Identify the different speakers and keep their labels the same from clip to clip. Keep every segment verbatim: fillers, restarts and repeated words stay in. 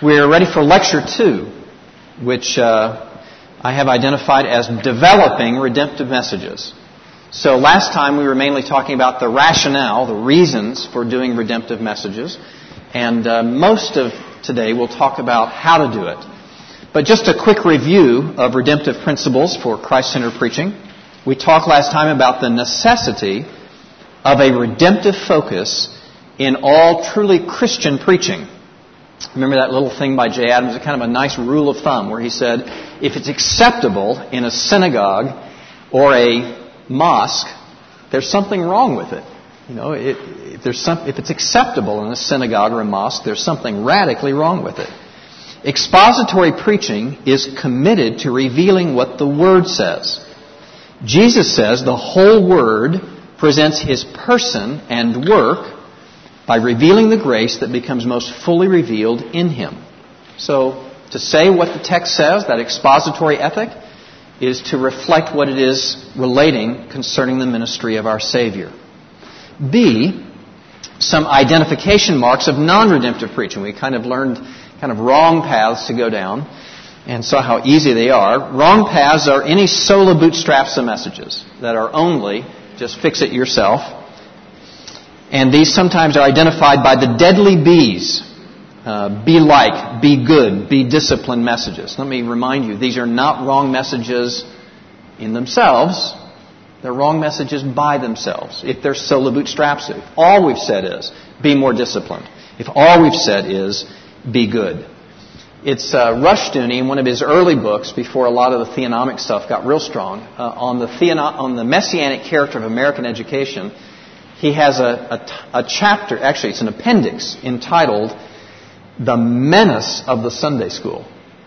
Speaker 1: We're ready for Lecture two, which uh, I have identified as Developing Redemptive Messages. So last time we were mainly talking about the rationale, the reasons for doing redemptive messages. And uh, most of today we'll talk about how to do it. But just a quick review of redemptive principles for Christ-centered preaching. We talked last time about the necessity of a redemptive focus in all truly Christian preaching. Remember that little thing by Jay Adams, kind of a nice rule of thumb where he said, if it's acceptable in a synagogue or a mosque, there's something wrong with it. You know, it, if, there's some, if it's acceptable in a synagogue or a mosque, there's something radically wrong with it. Expository preaching is committed to revealing what the Word says. Jesus says the whole Word presents His person and work by revealing the grace that becomes most fully revealed in Him. So, to say what the text says, that expository ethic, is to reflect what it is relating concerning the ministry of our Savior. B, some identification marks of non-redemptive preaching. We kind of learned kind of wrong paths to go down and saw how easy they are. Wrong paths are any solo bootstraps of messages that are only just fix it yourself. And these sometimes are identified by the deadly B's. Uh, be like, be good, be disciplined messages. Let me remind you, these are not wrong messages in themselves. They're wrong messages by themselves. If they're solo bootstraps, if all we've said is, be more disciplined. If all we've said is, be good. It's uh, Rushdoony in one of his early books, before a lot of the theonomic stuff got real strong, uh, on the theono- on the messianic character of American education. He has a, a, a chapter, actually it's an appendix, entitled The Menace of the Sunday School.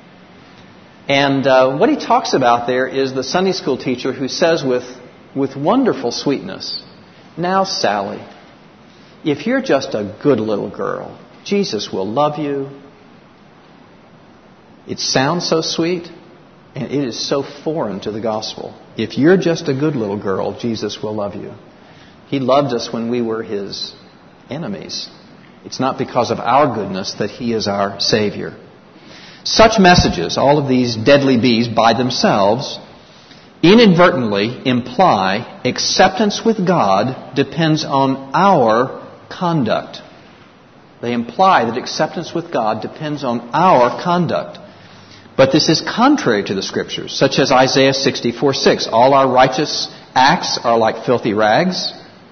Speaker 1: And uh, what he talks about there is the Sunday school teacher who says with, with wonderful sweetness, now Sally, if you're just a good little girl, Jesus will love you. It sounds so sweet, and it is so foreign to the gospel. If you're just a good little girl, Jesus will love you. He loved us when we were His enemies. It's not because of our goodness that He is our Savior. Such messages, all of these deadly B's by themselves, inadvertently imply acceptance with God depends on our conduct. They imply that acceptance with God depends on our conduct. But this is contrary to the Scriptures, such as Isaiah sixty-four six. All our righteous acts are like filthy rags.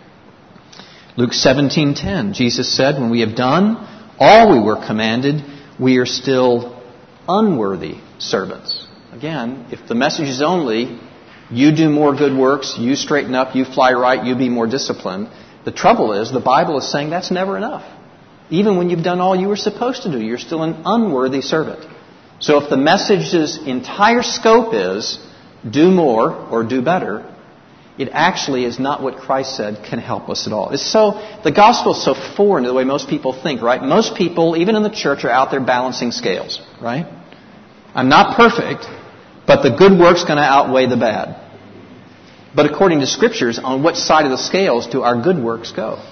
Speaker 1: Luke seventeen ten, Jesus said, when we have done all we were commanded, we are still unworthy servants. Again, if the message is only, you do more good works, you straighten up, you fly right, you be more disciplined, the trouble is the Bible is saying that's never enough. Even when you've done all you were supposed to do, you're still an unworthy servant. So if the message's entire scope is, do more or do better, it actually is not what Christ said can help us at all. It's so, the gospel is so foreign to the way most people think, right? Most people, even in the church, are out there balancing scales, right? I'm not perfect, but the good work's going to outweigh the bad. But according to Scriptures, on which side of the scales do our good works go?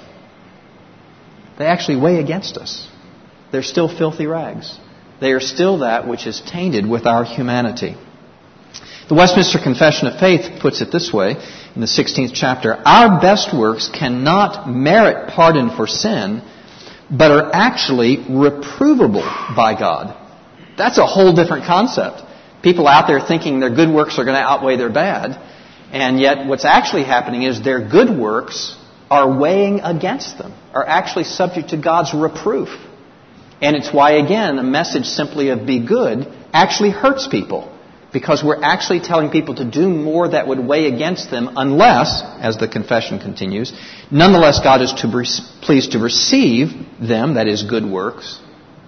Speaker 1: They actually weigh against us. They're still filthy rags. They are still that which is tainted with our humanity. The Westminster Confession of Faith puts it this way in the sixteenth chapter. Our best works cannot merit pardon for sin, but are actually reprovable by God. That's a whole different concept. People out there thinking their good works are going to outweigh their bad, and yet what's actually happening is their good works are weighing against them, are actually subject to God's reproof. And it's why, again, a message simply of be good actually hurts people. Because we're actually telling people to do more that would weigh against them unless, as the confession continues, nonetheless God is to be pleased to receive them, that is, good works,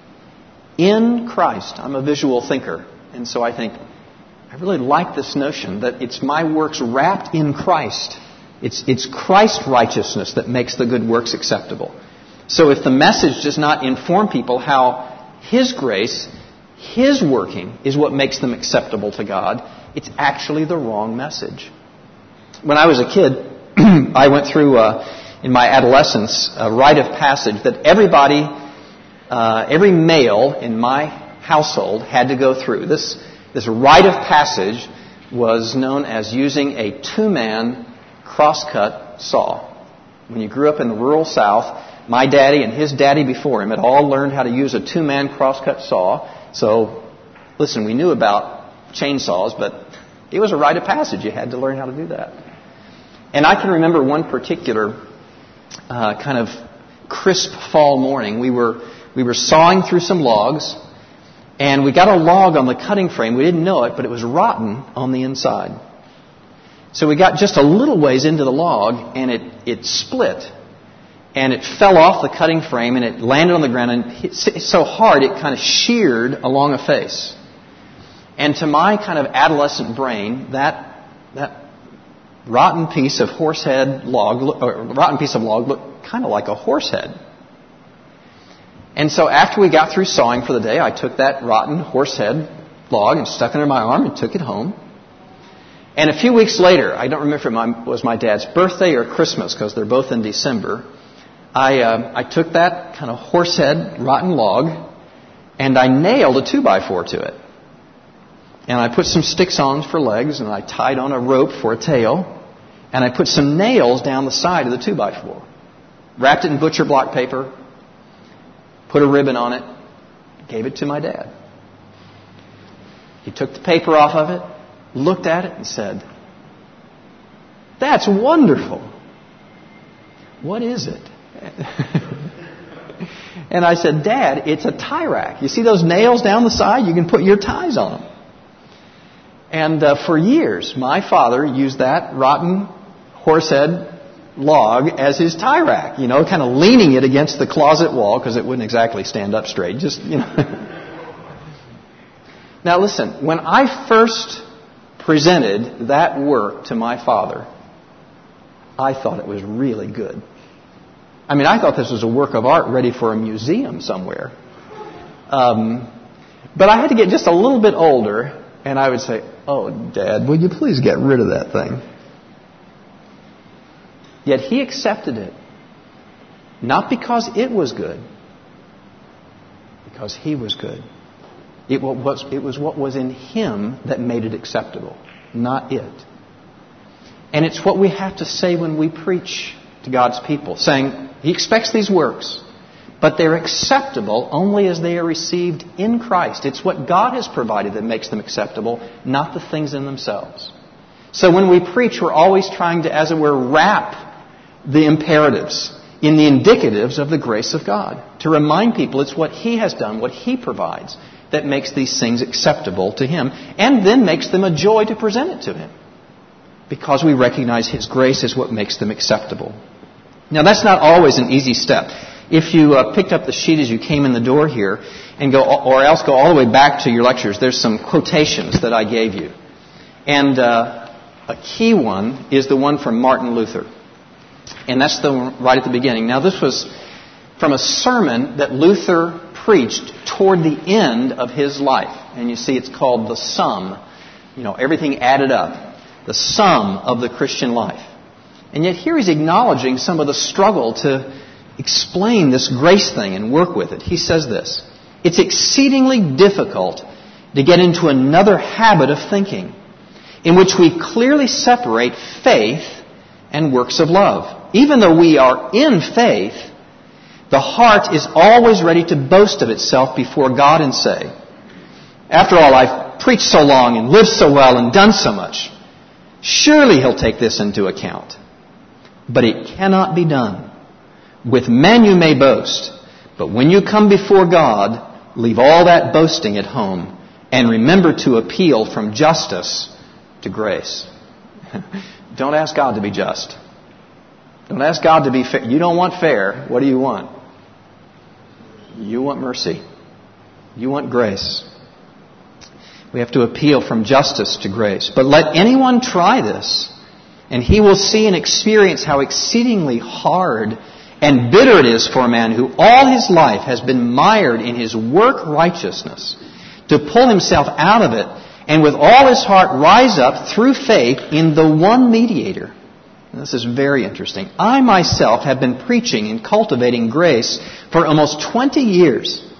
Speaker 1: in Christ. I'm a visual thinker, and so I think, I really like this notion that it's my works wrapped in Christ. It's, it's Christ's righteousness that makes the good works acceptable. So if the message does not inform people how His grace, His working is what makes them acceptable to God, it's actually the wrong message. When I was a kid, I went through, uh, in my adolescence, a rite of passage that everybody uh, every male in my household had to go through. This, this rite of passage was known as using a two-man crosscut saw. When you grew up in the rural South, my daddy and his daddy before him had all learned how to use a two-man crosscut saw. So, listen, we knew about chainsaws, but it was a rite of passage. You had to learn how to do that. And I can remember one particular uh, kind of crisp fall morning. We were we were sawing through some logs, and we got a log on the cutting frame. We didn't know it, but it was rotten on the inside. So we got just a little ways into the log, and it, it split. And it fell off the cutting frame, and it landed on the ground, and hit so hard it kind of sheared along a face. And to my kind of adolescent brain, that that rotten piece of horsehead log, or rotten piece of log looked kind of like a horse head. And so after we got through sawing for the day, I took that rotten horsehead log and stuck it under my arm and took it home. And a few weeks later, I don't remember if it was my dad's birthday or Christmas, because they're both in December, I uh, I took that kind of horsehead rotten log and I nailed a two by four to it. And I put some sticks-ons for legs, and I tied on a rope for a tail, and I put some nails down the side of the two by four. Wrapped it in butcher block paper, put a ribbon on it, gave it to my dad. He took the paper off of it, looked at it and said, "That's wonderful. What is it?" And I said, "Dad, it's a tie rack. You see those nails down the side? You can put your ties on them." And uh, for years, my father used that rotten horsehead log as his tie rack, you know, kind of leaning it against the closet wall because it wouldn't exactly stand up straight. Just, you know. Now listen, when I first presented that work to my father, I thought it was really good. I mean, I thought this was a work of art ready for a museum somewhere. Um, but I had to get just a little bit older, and I would say, "Oh, Dad, will you please get rid of that thing?" Yet he accepted it. Not because it was good, because he was good. It was, it was what was in him that made it acceptable, not it. And it's what we have to say when we preach to God's people, saying, He expects these works, but they're acceptable only as they are received in Christ. It's what God has provided that makes them acceptable, not the things in themselves. So when we preach, we're always trying to, as it were, wrap the imperatives in the indicatives of the grace of God, to remind people it's what He has done, what He provides, that makes these things acceptable to Him, and then makes them a joy to present it to Him, because we recognize His grace is what makes them acceptable. Now, that's not always an easy step. If you uh, picked up the sheet as you came in the door here, and go, or else go all the way back to your lectures, there's some quotations that I gave you. And uh, a key one is the one from Martin Luther. And that's the one right at the beginning. Now, this was from a sermon that Luther preached toward the end of his life. And you see it's called the sum. You know, everything added up. The sum of the Christian life. And yet here he's acknowledging some of the struggle to explain this grace thing and work with it. He says this: "It's exceedingly difficult to get into another habit of thinking in which we clearly separate faith and works of love. Even though we are in faith, the heart is always ready to boast of itself before God and say, 'After all, I've preached so long and lived so well and done so much. Surely He'll take this into account.' But it cannot be done. With men you may boast, but when you come before God, leave all that boasting at home and remember to appeal from justice to grace." Don't ask God to be just. Don't ask God to be fair. You don't want fair. What do you want? You want mercy. You want grace. We have to appeal from justice to grace. But let anyone try this, and he will see and experience how exceedingly hard and bitter it is for a man who all his life has been mired in his work righteousness to pull himself out of it and with all his heart rise up through faith in the one mediator. And this is very interesting. I myself have been preaching and cultivating grace for almost twenty years.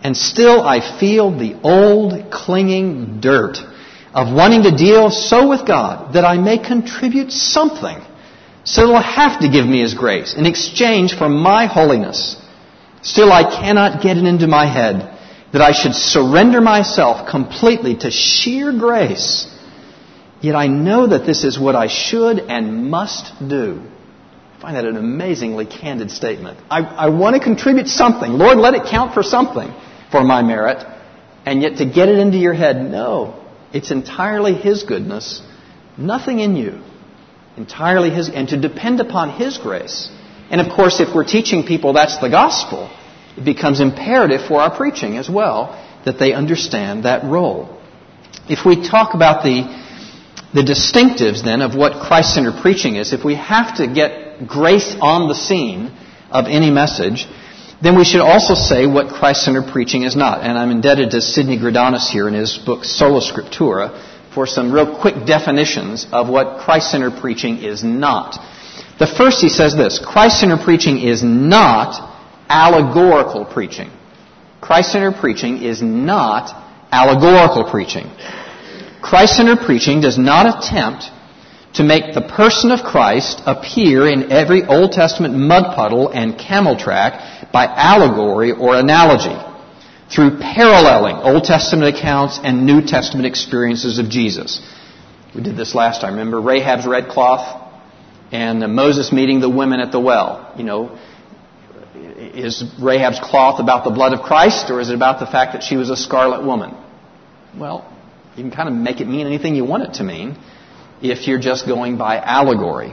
Speaker 1: And still I feel the old clinging dirt of wanting to deal so with God that I may contribute something so that He'll have to give me His grace in exchange for my holiness. Still I cannot get it into my head that I should surrender myself completely to sheer grace. Yet I know that this is what I should and must do. I find that an amazingly candid statement. I, I want to contribute something. Lord, let it count for something for my merit. And yet to get it into your head, no. It's entirely His goodness, nothing in you. Entirely His, and to depend upon His grace. And of course, if we're teaching people that's the gospel, it becomes imperative for our preaching as well that they understand that role. If we talk about the, the distinctives then of what Christ-centered preaching is, if we have to get grace on the scene of any message, then we should also say what Christ-centered preaching is not. And I'm indebted to Sidney Greidanus here in his book Sola Scriptura for some real quick definitions of what Christ-centered preaching is not. The first, he says this: Christ-centered preaching is not allegorical preaching. Christ-centered preaching is not allegorical preaching. Christ-centered preaching does not attempt to make the person of Christ appear in every Old Testament mud puddle and camel track by allegory or analogy, through paralleling Old Testament accounts and New Testament experiences of Jesus. We did this last time. Remember Rahab's red cloth and Moses meeting the women at the well? You know, is Rahab's cloth about the blood of Christ, or is it about the fact that she was a scarlet woman? Well, you can kind of make it mean anything you want it to mean if you're just going by allegory.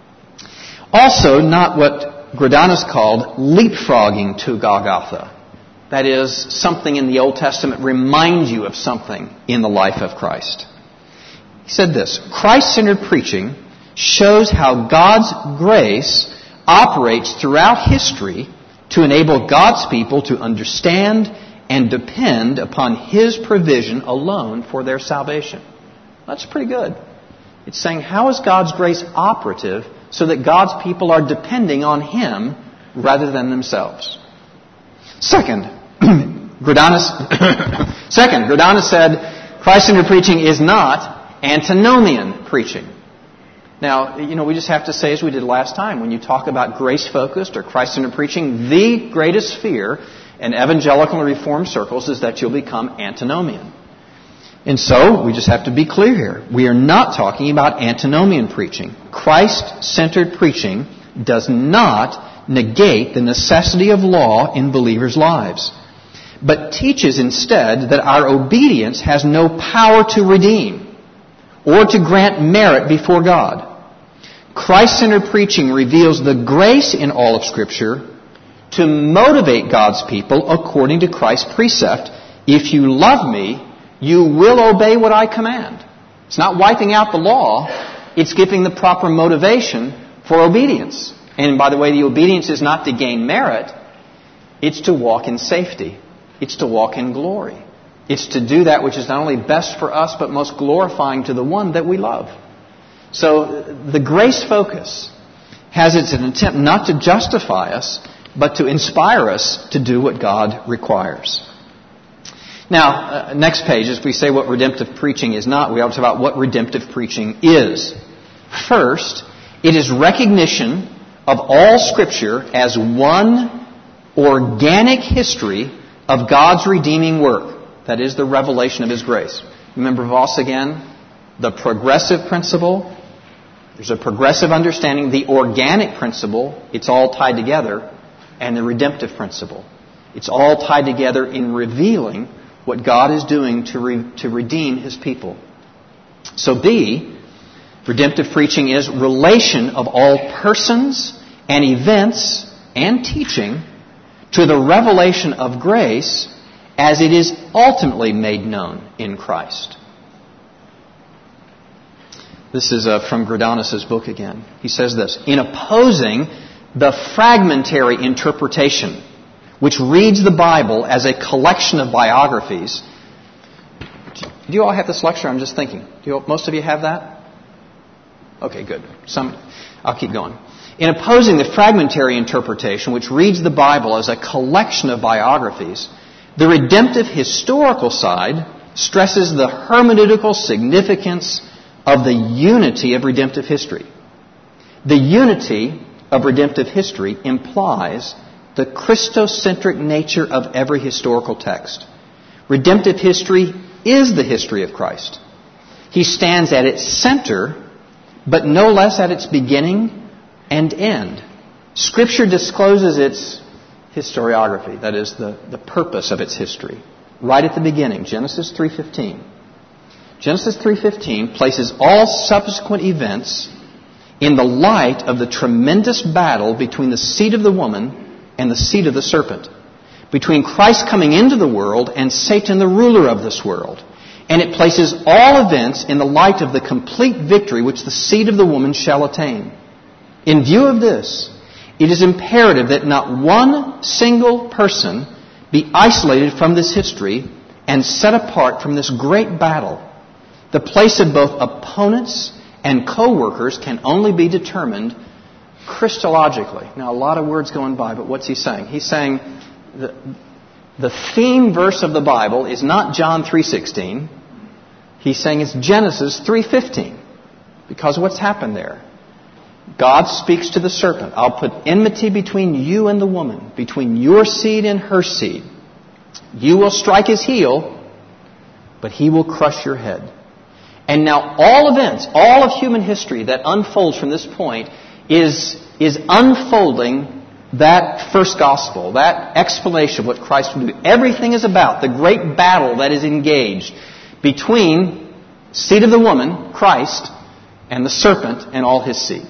Speaker 1: Also, not what Greidanus called leapfrogging to Golgotha. That is, something in the Old Testament reminds you of something in the life of Christ. He said this: Christ-centered preaching shows how God's grace operates throughout history to enable God's people to understand and depend upon His provision alone for their salvation. That's pretty good. It's saying, how is God's grace operative so that God's people are depending on Him rather than themselves? Second, Greidanus, second, Greidanus said, Christ-centered preaching is not antinomian preaching. Now, you know, we just have to say, as we did last time, when you talk about grace-focused or Christ-centered preaching, the greatest fear in evangelical and reformed circles is that you'll become antinomian. And so, we just have to be clear here. We are not talking about antinomian preaching. Christ-centered preaching does not negate the necessity of law in believers' lives, but teaches instead that our obedience has no power to redeem or to grant merit before God. Christ-centered preaching reveals the grace in all of Scripture to motivate God's people according to Christ's precept: if you love me, you will obey what I command. It's not wiping out the law. It's giving the proper motivation for obedience. And by the way, the obedience is not to gain merit. It's to walk in safety. It's to walk in glory. It's to do that which is not only best for us, but most glorifying to the one that we love. So the grace focus has its an attempt not to justify us, but to inspire us to do what God requires. Now, uh, next page, as we say what redemptive preaching is not, we ought to talk about what redemptive preaching is. First, it is recognition of all Scripture as one organic history of God's redeeming work. That is the revelation of His grace. Remember Voss again? The progressive principle. There's a progressive understanding. The organic principle, it's all tied together. And the redemptive principle. It's all tied together in revealing what God is doing to, re- to redeem His people. So B, redemptive preaching is relation of all persons and events and teaching to the revelation of grace as it is ultimately made known in Christ. This is uh, from Greidanus' book again. He says this: in opposing the fragmentary interpretation which reads the Bible as a collection of biographies. Do you all have this lecture? I'm just thinking. Do you, most of you have that? Okay, good. Some, I'll keep going. In opposing the fragmentary interpretation which reads the Bible as a collection of biographies, The redemptive historical side stresses the hermeneutical significance of the unity of redemptive history. The unity of redemptive history implies the Christocentric nature of every historical text. Redemptive history is the history of Christ. He stands at its center, but no less at its beginning and end. Scripture discloses its historiography, that is, the, the purpose of its history, right at the beginning, Genesis three fifteen. Genesis three fifteen places all subsequent events in the light of the tremendous battle between the seed of the woman and the seed of the serpent, between Christ coming into the world and Satan, the ruler of this world. And it places all events in the light of the complete victory which the seed of the woman shall attain. In view of this, it is imperative that not one single person be isolated from this history and set apart from this great battle. The place of both opponents and co-workers can only be determined Christologically. Now, a lot of words going by, but what's he saying? He's saying the, the theme verse of the Bible is not John three sixteen. He's saying it's Genesis three fifteen. Because what's happened there? God speaks to the serpent. I'll put enmity between you and the woman, between your seed and her seed. You will strike his heel, but he will crush your head. And now all events, all of human history that unfolds from this point is, is unfolding that first gospel, that explanation of what Christ will do. Everything is about the great battle that is engaged between seed of the woman, Christ, and the serpent and all his seed.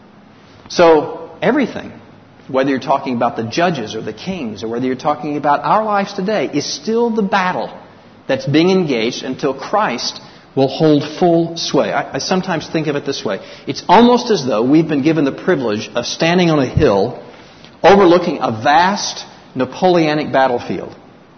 Speaker 1: So everything, whether you're talking about the judges or the kings or whether you're talking about our lives today, is still the battle that's being engaged until Christ will hold full sway. I, I sometimes think of it this way. It's almost as though we've been given the privilege of standing on a hill overlooking a vast Napoleonic battlefield.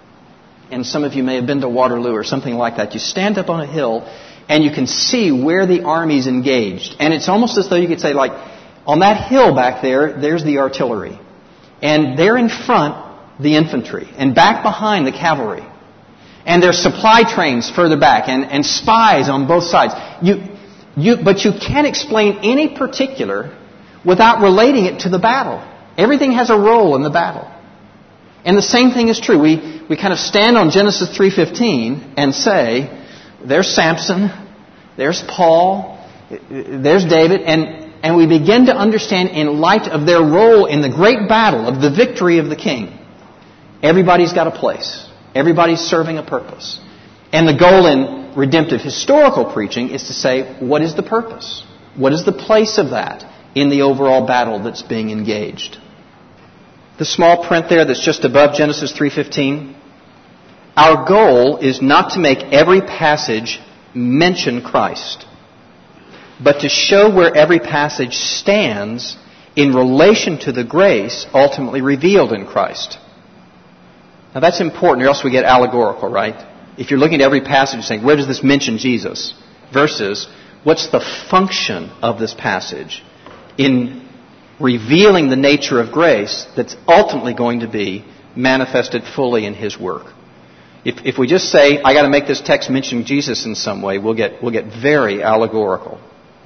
Speaker 1: And some of you may have been to Waterloo or something like that. You stand up on a hill and you can see where the army's engaged. And it's almost as though you could say, like, on that hill back there, there's the artillery. And there in front, the infantry. And back behind, the cavalry. And there's supply trains further back and, and spies on both sides. You, you, but you can't explain any particular without relating it to the battle. Everything has a role in the battle. And the same thing is true. We, we kind of stand on Genesis three fifteen and say, there's Samson, there's Paul, there's David, and, and we begin to understand in light of their role in the great battle of the victory of the king. Everybody's got a place. Everybody's serving a purpose. And the goal in redemptive historical preaching is to say, what is the purpose? What is the place of that in the overall battle that's being engaged? The small print there that's just above Genesis three fifteen. Our goal is not to make every passage mention Christ, but to show where every passage stands in relation to the grace ultimately revealed in Christ. Now that's important, or else we get allegorical, right? If you're looking at every passage and saying, where does this mention Jesus? Versus, what's the function of this passage in revealing the nature of grace that's ultimately going to be manifested fully in His work? If, if we just say, I got to make this text mention Jesus in some way, we'll get we'll get very allegorical.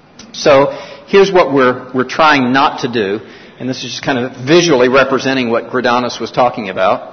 Speaker 1: So here's what we're we're trying not to do, and this is just kind of visually representing what Gradinus was talking about.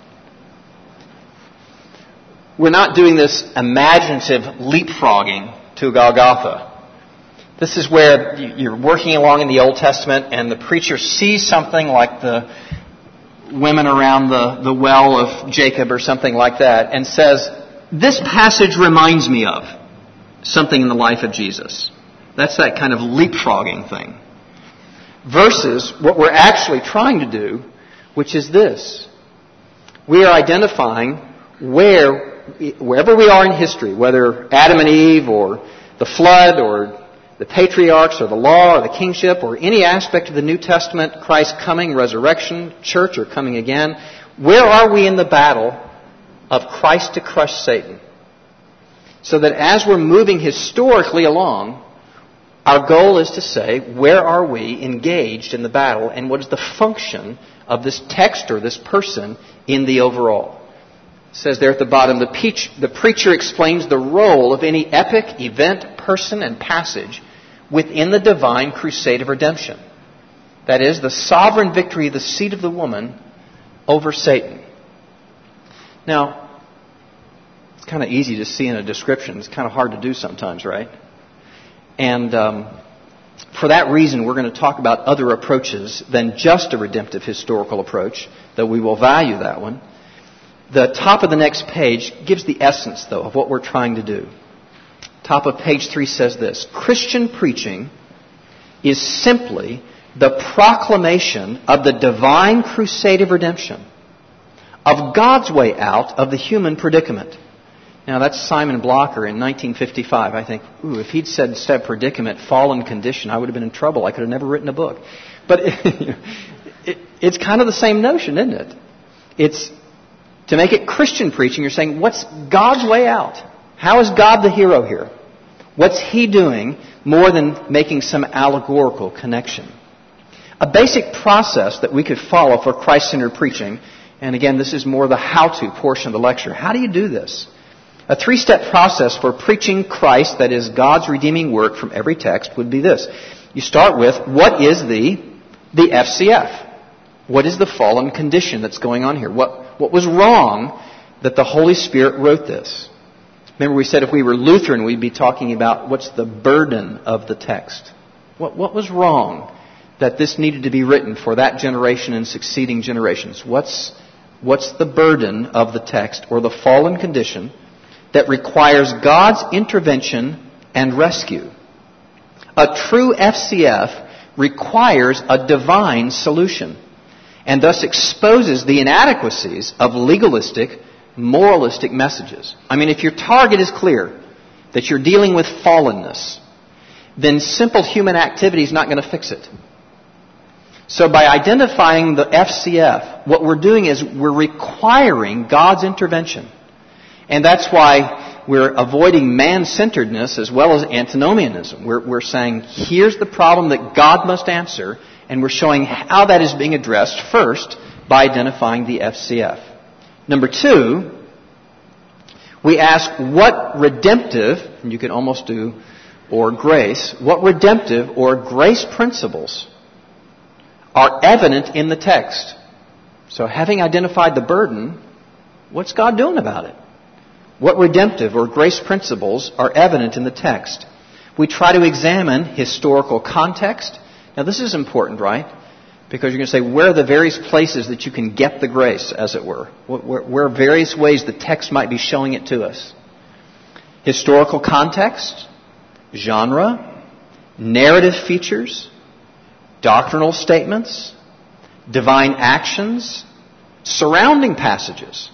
Speaker 1: We're not doing this imaginative leapfrogging to Golgotha. This is where you're working along in the Old Testament and the preacher sees something like the women around the, the well of Jacob or something like that and says, this passage reminds me of something in the life of Jesus. That's that kind of leapfrogging thing. Versus what we're actually trying to do, which is this. We are identifying where, wherever we are in history, whether Adam and Eve or the flood or the patriarchs or the law or the kingship or any aspect of the New Testament, Christ coming, resurrection, church or coming again, where are we in the battle of Christ to crush Satan? So that as we're moving historically along, our goal is to say, where are we engaged in the battle and what is the function of this text or this person in the overall?
Speaker 2: It says there at the bottom, the, peach, the preacher explains the role of any epic, event, person, and passage within the divine crusade of redemption. That is, the sovereign victory of the seed of the woman over Satan. Now, it's kind of easy to see in a description. It's kind of hard to do sometimes, right? And um, for that reason, we're going to talk about other approaches than just a redemptive historical approach, though we will value that one. The top of the next page gives the essence, though, of what we're trying to do. Top of page three says this: Christian preaching is simply the proclamation of the divine crusade of redemption, of God's way out of the human predicament. Now, that's Simon Blocker in nineteen fifty-five. I think, ooh, if he'd said instead of predicament, fallen condition, I would have been in trouble. I could have never written a book. But it, it, it's kind of the same notion, isn't it? It's to make it Christian preaching. You're saying, what's God's way out? How is God the hero here? What's He doing more than making some allegorical connection? A basic process that we could follow for Christ-centered preaching, and again, this is more the how-to portion of the lecture. How do you do this? A three-step process for preaching Christ, that is God's redeeming work from every text, would be this. You start with, what is the, the F C F? What is the fallen condition that's going on here? What, what was wrong that the Holy Spirit wrote this? Remember we said if we were Lutheran, we'd be talking about what's the burden of the text. What, what was wrong that this needed to be written for that generation and succeeding generations? What's, what's the burden of the text or the fallen condition that requires God's intervention and rescue? A true F C F requires a divine solution and thus exposes the inadequacies of legalistic, moralistic messages. I mean, if your target is clear, that you're dealing with fallenness, then simple human activity is not going to fix it. So by identifying the F C F, what we're doing is we're requiring God's intervention. And that's why we're avoiding man-centeredness as well as antinomianism. We're, we're saying, here's the problem that God must answer, and we're showing how that is being addressed first by identifying the F C F. Number two, we ask what redemptive, and you can almost do, or grace, what redemptive or grace principles are evident in the text. So having identified the burden, what's God doing about it? What redemptive or grace principles are evident in the text? We try to examine historical context. Now this is important, right? Because you're going to say, where are the various places that you can get the grace, as it were? Where, where are various ways the text might be showing it to us? Historical context, genre, narrative features, doctrinal statements, divine actions, surrounding passages.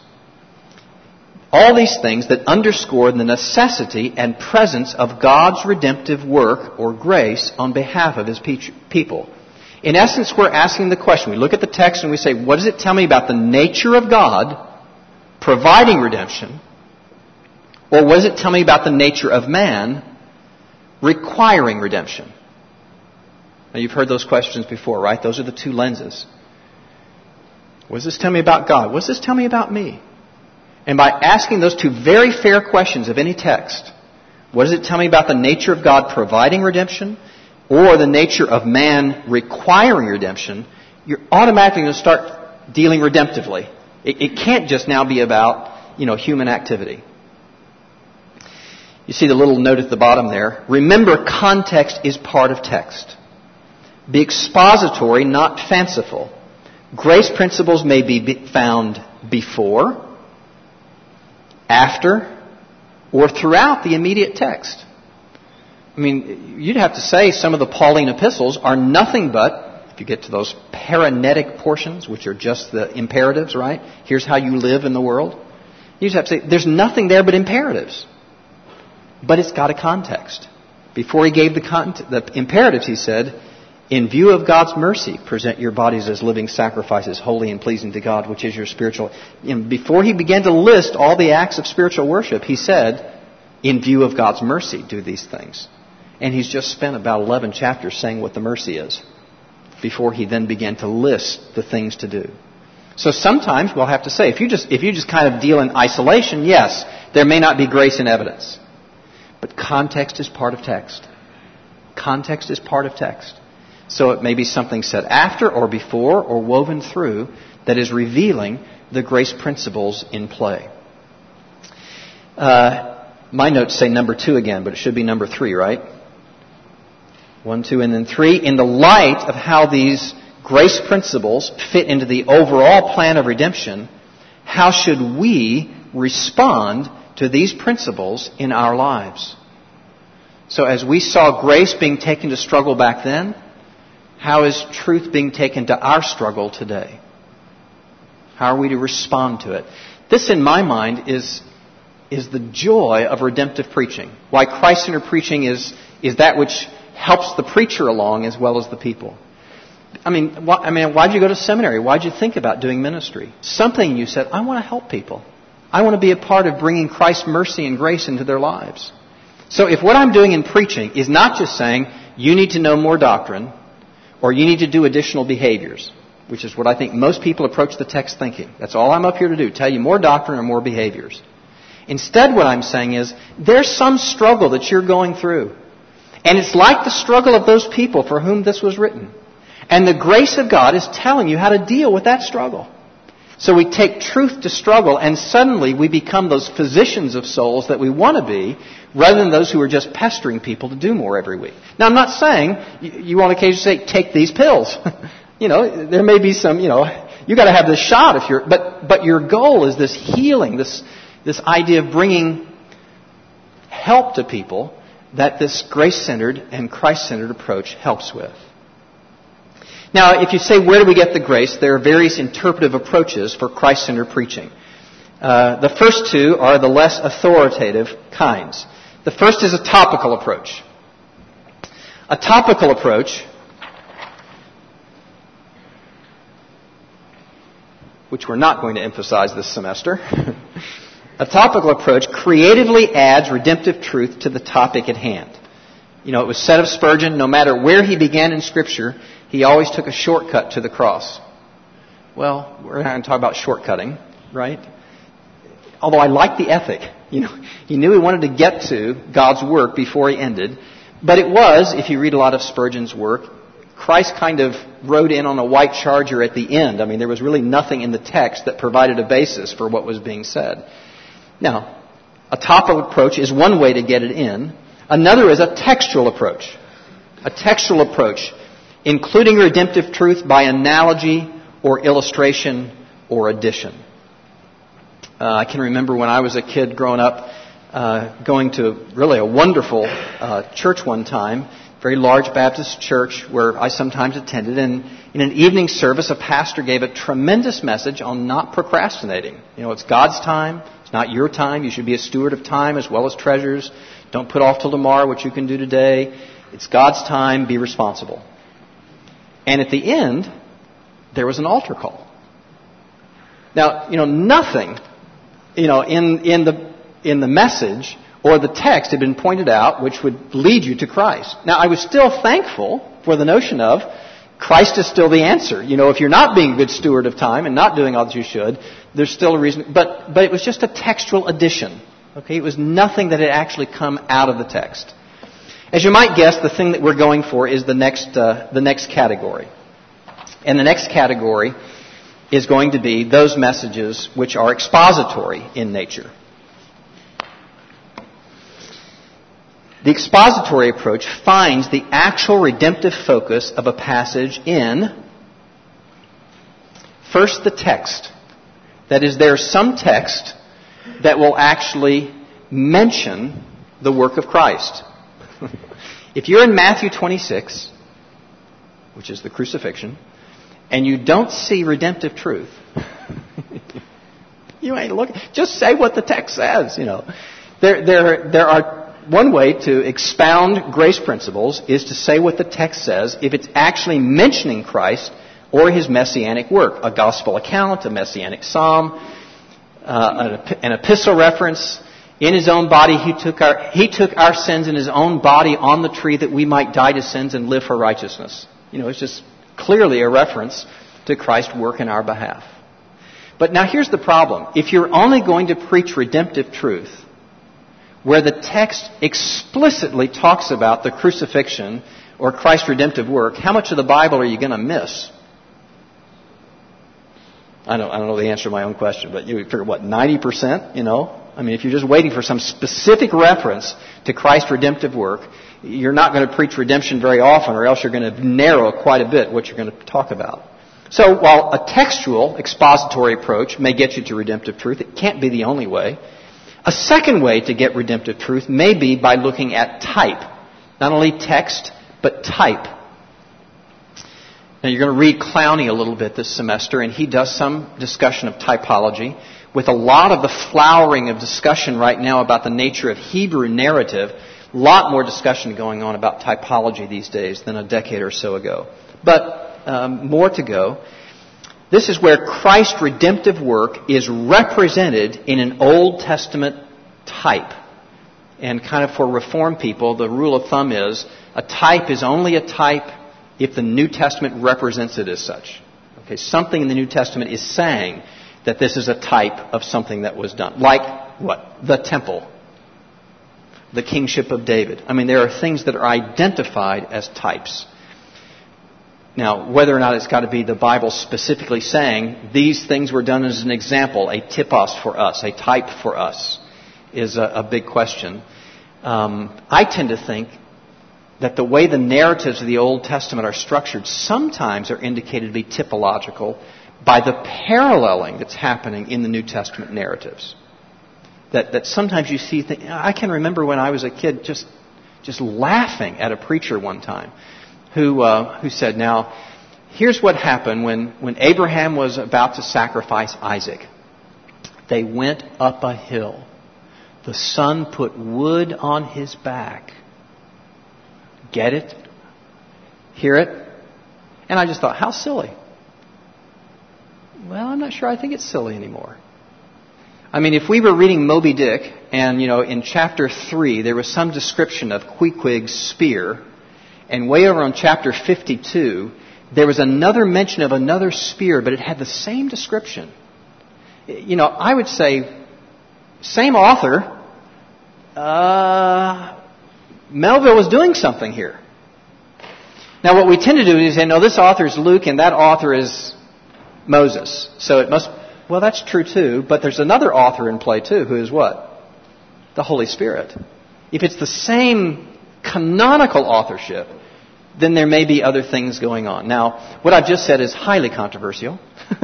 Speaker 2: All these things that underscore the necessity and presence of God's redemptive work or grace on behalf of His people. In essence, we're asking the question. We look at the text and we say, what does it tell me about the nature of God providing redemption? Or what does it tell me about the nature of man requiring redemption? Now, you've heard those questions before, right? Those are the two lenses. What does this tell me about God? What does this tell me about me? And by asking those two very fair questions of any text, what does it tell me about the nature of God providing redemption or the nature of man requiring redemption, you're automatically going to start dealing redemptively. It, it can't just now be about, you know, human activity. You see the little note at the bottom there. Remember, context is part of text. Be expository, not fanciful. Grace principles may be found before, after, or throughout the immediate text. I mean, you'd have to say some of the Pauline epistles are nothing but, if you get to those paranetic portions, which are just the imperatives, right? Here's how you live in the world. You just have to say, there's nothing there but imperatives. But it's got a context. Before he gave the, con- the imperatives, he said, in view of God's mercy, present your bodies as living sacrifices, holy and pleasing to God, which is your spiritual... You know, before he began to list all the acts of spiritual worship, he said, in view of God's mercy, do these things. And he's just spent about eleven chapters saying what the mercy is, before he then began to list the things to do. So sometimes we'll have to say, if you just if you just kind of deal in isolation, yes, there may not be grace in evidence. But context is part of text. Context is part of text. So it may be something said after or before or woven through that is revealing the grace principles in play. Uh, my notes say number two again, but it should be number three, right? One, two, and then three. In the light of how these grace principles fit into the overall plan of redemption, how should we respond to these principles in our lives? So as we saw grace being taken to struggle back then, how is truth being taken to our struggle today? How are we to respond to it? This, in my mind, is, is the joy of redemptive preaching. Why Christ-centered preaching is, is that which helps the preacher along as well as the people. I mean, why, I mean, why'd you go to seminary? Why'd you think about doing ministry? Something you said, I want to help people. I want to be a part of bringing Christ's mercy and grace into their lives. So if what I'm doing in preaching is not just saying, you need to know more doctrine, or you need to do additional behaviors, which is what I think most people approach the text thinking. That's all I'm up here to do, tell you more doctrine or more behaviors. Instead, what I'm saying is, there's some struggle that you're going through. And it's like the struggle of those people for whom this was written. And the grace of God is telling you how to deal with that struggle. So we take truth to struggle, and suddenly we become those physicians of souls that we want to be, rather than those who are just pestering people to do more every week. Now, I'm not saying you, you on occasion say, take these pills. You know, there may be some, you know, you got to have this shot if you're, but, but your goal is this healing, this, this idea of bringing help to people that this grace-centered and Christ-centered approach helps with. Now, if you say, where do we get the grace? There are various interpretive approaches for Christ-centered preaching. Uh, the first two are the less authoritative kinds. The first is a topical approach. A topical approach, which we're not going to emphasize this semester, a topical approach creatively adds redemptive truth to the topic at hand. You know, it was said of Spurgeon, no matter where he began in Scripture, he always took a shortcut to the cross. Well, we're not going to talk about shortcutting, right? Although I like the ethic. You know, he knew he wanted to get to God's work before he ended. But it was, if you read a lot of Spurgeon's work, Christ kind of rode in on a white charger at the end. I mean, there was really nothing in the text that provided a basis for what was being said. Now, a topical approach is one way to get it in. Another is a textual approach. A textual approach, including redemptive truth by analogy or illustration or addition. Uh, I can remember when I was a kid growing up, uh, going to really a wonderful uh, church one time, very large Baptist church where I sometimes attended, and in an evening service, a pastor gave a tremendous message on not procrastinating. You know, it's God's time. It's not your time. You should be a steward of time as well as treasures. Don't put off till tomorrow what you can do today. It's God's time. Be responsible. And at the end, there was an altar call. Now, you know, nothing, you know, in, in the, in the message or the text had been pointed out which would lead you to Christ. Now, I was still thankful for the notion of Christ is still the answer. You know, if you're not being a good steward of time and not doing all that you should, there's still a reason. But, but it was just a textual addition. Okay, it was nothing that had actually come out of the text. As you might guess, the thing that we're going for is the next, uh, the next category. And the next category is going to be those messages which are expository in nature. The expository approach finds the actual redemptive focus of a passage in, first, the text. That is, there's some text that will actually mention the work of Christ. If you're in Matthew twenty-six, which is the crucifixion, and you don't see redemptive truth, you ain't looking. Just say what the text says, you know. There, there, there are... One way to expound grace principles is to say what the text says if it's actually mentioning Christ or His messianic work. A gospel account, a messianic psalm, uh, an epistle reference. In His own body, He took our He took our sins in His own body on the tree that we might die to sins and live for righteousness. You know, it's just clearly a reference to Christ's work in our behalf. But now here's the problem. If you're only going to preach redemptive truth, where the text explicitly talks about the crucifixion or Christ's redemptive work, how much of the Bible are you going to miss? I don't, I don't know the answer to my own question, but you figure, what, ninety percent, you know? I mean, if you're just waiting for some specific reference to Christ's redemptive work, you're not going to preach redemption very often, or else you're going to narrow quite a bit what you're going to talk about. So while a textual, expository approach may get you to redemptive truth, it can't be the only way. A second way to get redemptive truth may be by looking at type. Not only text, but type. Now you're going to read Clowney a little bit this semester, and he does some discussion of typology, with a lot of the flowering of discussion right now about the nature of Hebrew narrative. A lot more discussion going on about typology these days than a decade or so ago. But um, more to go. This is where Christ's redemptive work is represented in an Old Testament type. And kind of for Reformed people, the rule of thumb is a type is only a type if the New Testament represents it as such. Okay, something in the New Testament is saying that this is a type of something that was done. Like what? The temple. The kingship of David. I mean, there are things that are identified as types. Now, whether or not it's got to be the Bible specifically saying these things were done as an example, a typos for us, a type for us, is a, a big question. Um, I tend to think that the way the narratives of the Old Testament are structured sometimes are indicated to be typological by the paralleling that's happening in the New Testament narratives. That that sometimes you see things. I can remember when I was a kid just just laughing at a preacher one time who uh, who said, now, here's what happened when, when Abraham was about to sacrifice Isaac. They went up a hill. The son put wood on his back. Get it? Hear it? And I just thought, how silly. Well, I'm not sure I think it's silly anymore. I mean, if we were reading Moby Dick, and, you know, in chapter three, there was some description of Queequeg's spear, and way over on chapter fifty-two, there was another mention of another spear, but it had the same description. You know, I would say, same author, uh, Melville was doing something here. Now, what we tend to do is say, no, this author is Luke, and that author is Moses. So it must, well, that's true too, but there's another author in play too, who is what? The Holy Spirit. If it's the same canonical authorship, then there may be other things going on. Now, what I've just said is highly controversial.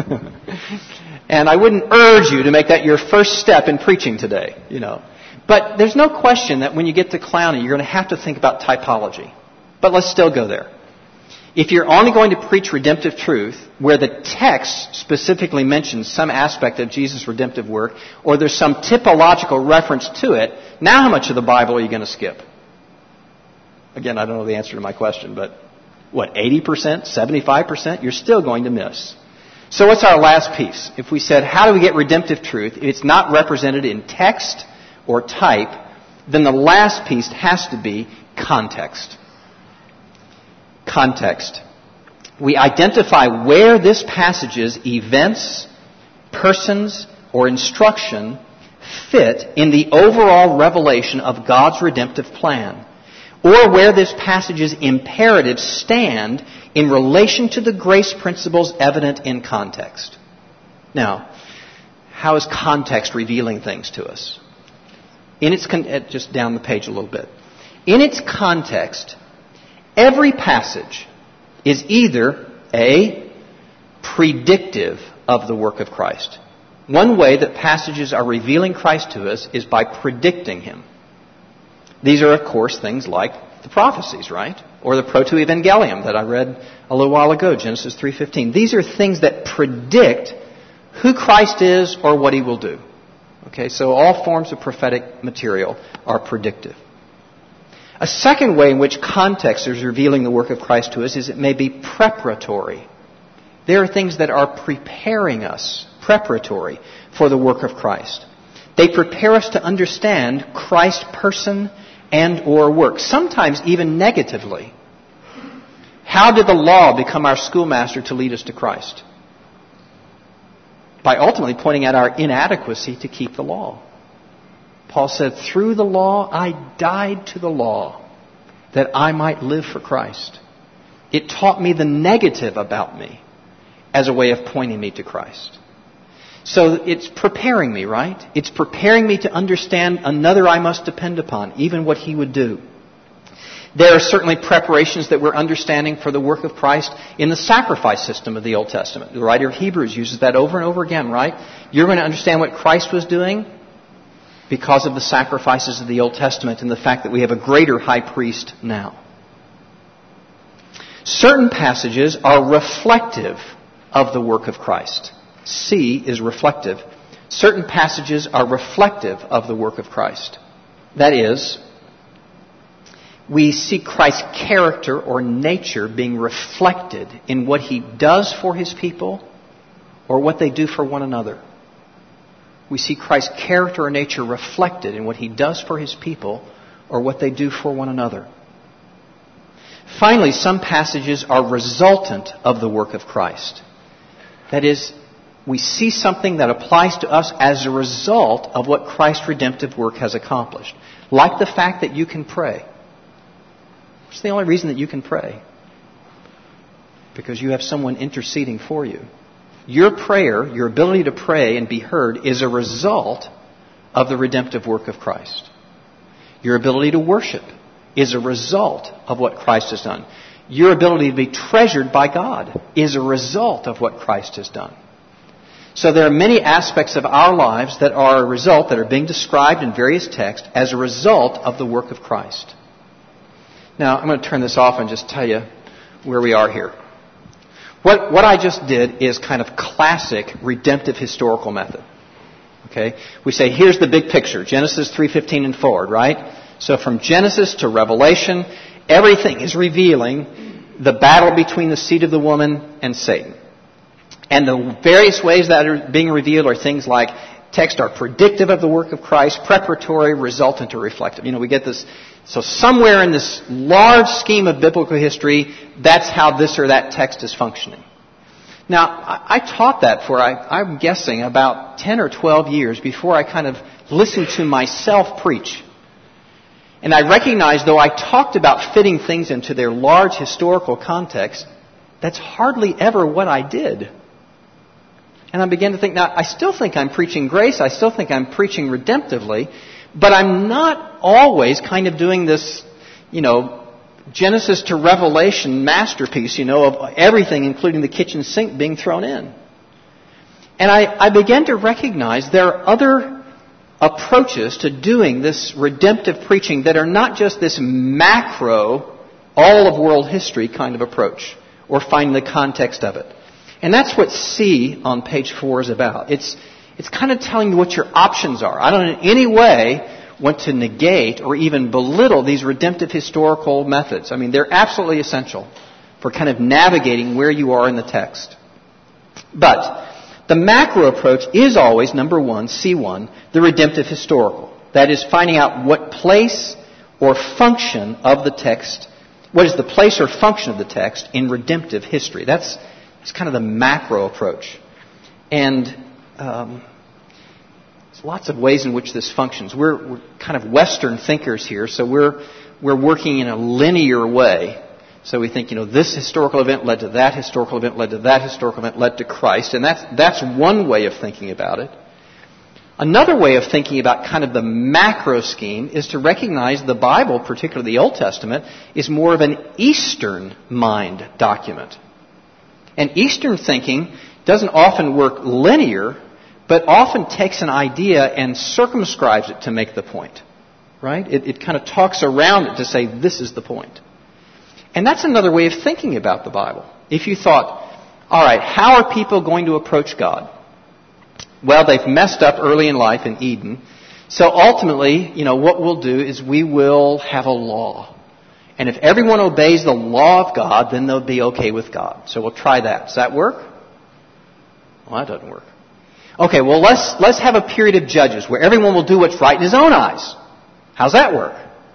Speaker 2: And I wouldn't urge you to make that your first step in preaching today, you know. But there's no question that when you get to Clowney, you're going to have to think about typology. But let's still go there. If you're only going to preach redemptive truth, where the text specifically mentions some aspect of Jesus' redemptive work, or there's some typological reference to it, now how much of the Bible are you going to skip? Again, I don't know the answer to my question, but what, eighty percent, seventy-five percent? You're still going to miss. So what's our last piece? If we said, how do we get redemptive truth? If it's not represented in text or type, then the last piece has to be context. Context. We identify where this passage's events, persons, or instruction fit in the overall revelation of God's redemptive plan, or where this passage's imperatives stand in relation to the grace principles evident in context. Now, how is context revealing things to us? In its con- just down the page a little bit. In its context, every passage is either A, predictive of the work of Christ. One way that passages are revealing Christ to us is by predicting Him. These are, of course, things like the prophecies, right? Or the proto-evangelium that I read a little while ago, Genesis three fifteen. These are things that predict who Christ is or what He will do. Okay, so all forms of prophetic material are predictive. A second way in which context is revealing the work of Christ to us is it may be preparatory. There are things that are preparing us, preparatory, for the work of Christ. They prepare us to understand Christ's person and or work, sometimes even negatively. How did the law become our schoolmaster to lead us to Christ? by ultimately pointing out our inadequacy to keep the law. Paul said, through the law I died to the law that I might live for Christ. It taught me the negative about me as a way of pointing me to Christ. So it's preparing me, right? It's preparing me to understand another I must depend upon, even what he would do. There are certainly preparations that we're understanding for the work of Christ in the sacrifice system of the Old Testament. The writer of Hebrews uses that over and over again, right? You're going to understand what Christ was doing because of the sacrifices of the Old Testament and the fact that we have a greater high priest now. Certain passages are reflective of the work of Christ. C is reflective. Certain passages are reflective of the work of Christ. That is, we see Christ's character or nature being reflected in what he does for his people or what they do for one another. We see Christ's character or nature reflected in what he does for his people or what they do for one another. Finally, some passages are resultant of the work of Christ. That is, we see something that applies to us as a result of what Christ's redemptive work has accomplished. Like the fact that you can pray. It's the only reason that you can pray. Because you have someone interceding for you. Your prayer, your ability to pray and be heard, is a result of the redemptive work of Christ. Your ability to worship is a result of what Christ has done. Your ability to be treasured by God is a result of what Christ has done. So there are many aspects of our lives that are a result, that are being described in various texts as a result of the work of Christ. Now, I'm going to turn this off and just tell you where we are here. What, what I just did is kind of classic redemptive historical method. Okay? We say, here's the big picture, Genesis three fifteen and forward, right? So from Genesis to Revelation, everything is revealing the battle between the seed of the woman and Satan. And the various ways that are being revealed are things like texts are predictive of the work of Christ, preparatory, resultant, or reflective. You know, we get this. So somewhere in this large scheme of biblical history, that's how this or that text is functioning. Now, I, I taught that for, I, I'm guessing, about ten or twelve years before I kind of listened to myself preach. And I recognized, though I talked about fitting things into their large historical context, that's hardly ever what I did. And I began to think, now, I still think I'm preaching grace. I still think I'm preaching redemptively. But I'm not always kind of doing this, you know, Genesis to Revelation masterpiece, you know, of everything, including the kitchen sink, being thrown in. And I, I began to recognize there are other approaches to doing this redemptive preaching that are not just this macro, all of world history kind of approach, or finding the context of it. And that's what C on page four is about. It's It's kind of telling you what your options are. I don't in any way want to negate or even belittle these redemptive historical methods. I mean, they're absolutely essential for kind of navigating where you are in the text. But the macro approach is always, number one, C one, the redemptive historical. That is, finding out what place or function of the text, what is the place or function of the text in redemptive history. That's, that's kind of the macro approach. And Um, there's lots of ways in which this functions. We're, we're kind of Western thinkers here, so we're we're working in a linear way. So we think, you know, this historical event led to that historical event, led to that historical event, led to Christ, and that's that's one way of thinking about it. Another way of thinking about kind of the macro scheme is to recognize the Bible, particularly the Old Testament, is more of an Eastern mind document. And Eastern thinking doesn't often work linear, but often takes an idea and circumscribes it to make the point. Right? It, it kind of talks around it to say, this is the point. And that's another way of thinking about the Bible. If you thought, all right, how are people going to approach God? Well, they've messed up early in life in Eden. So ultimately, you know, what we'll do is we will have a law. And if everyone obeys the law of God, then they'll be okay with God. So we'll try that. Does that work? Well, that doesn't work. Okay, well, let's let's have a period of judges where everyone will do what's right in his own eyes. How's that work?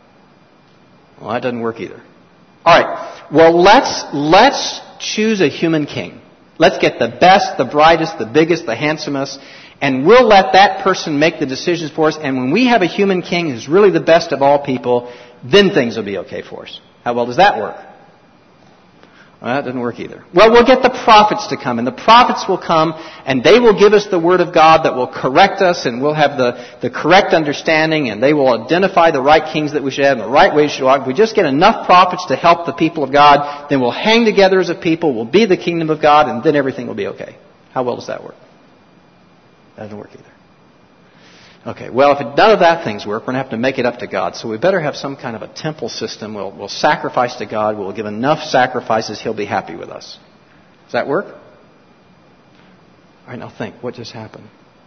Speaker 2: Well, that doesn't work either. All right. Well, let's let's choose a human king. Let's get the best, the brightest, the biggest, the handsomest, and we'll let that person make the decisions for us. And when we have a human king who's really the best of all people, then things will be okay for us. How well does that work? Well, that doesn't work either. Well, we'll get the prophets to come, and the prophets will come, and they will give us the Word of God that will correct us, and we'll have the, the correct understanding, and they will identify the right kings that we should have and the right way we should walk. If we just get enough prophets to help the people of God, then we'll hang together as a people, we'll be the kingdom of God, and then everything will be okay. How well does that work? That doesn't work either. Okay, well, if none of that things work, we're going to have to make it up to God. So we better have some kind of a temple system. We'll, we'll sacrifice to God. We'll give enough sacrifices, He'll be happy with us. Does that work? All right, now think. What just happened?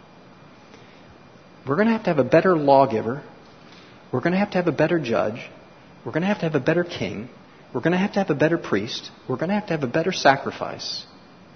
Speaker 2: We're going to have to have a better lawgiver. We're going to have to have a better judge. We're going to have to have a better king. We're going to have to have a better priest. We're going to have to have a better sacrifice.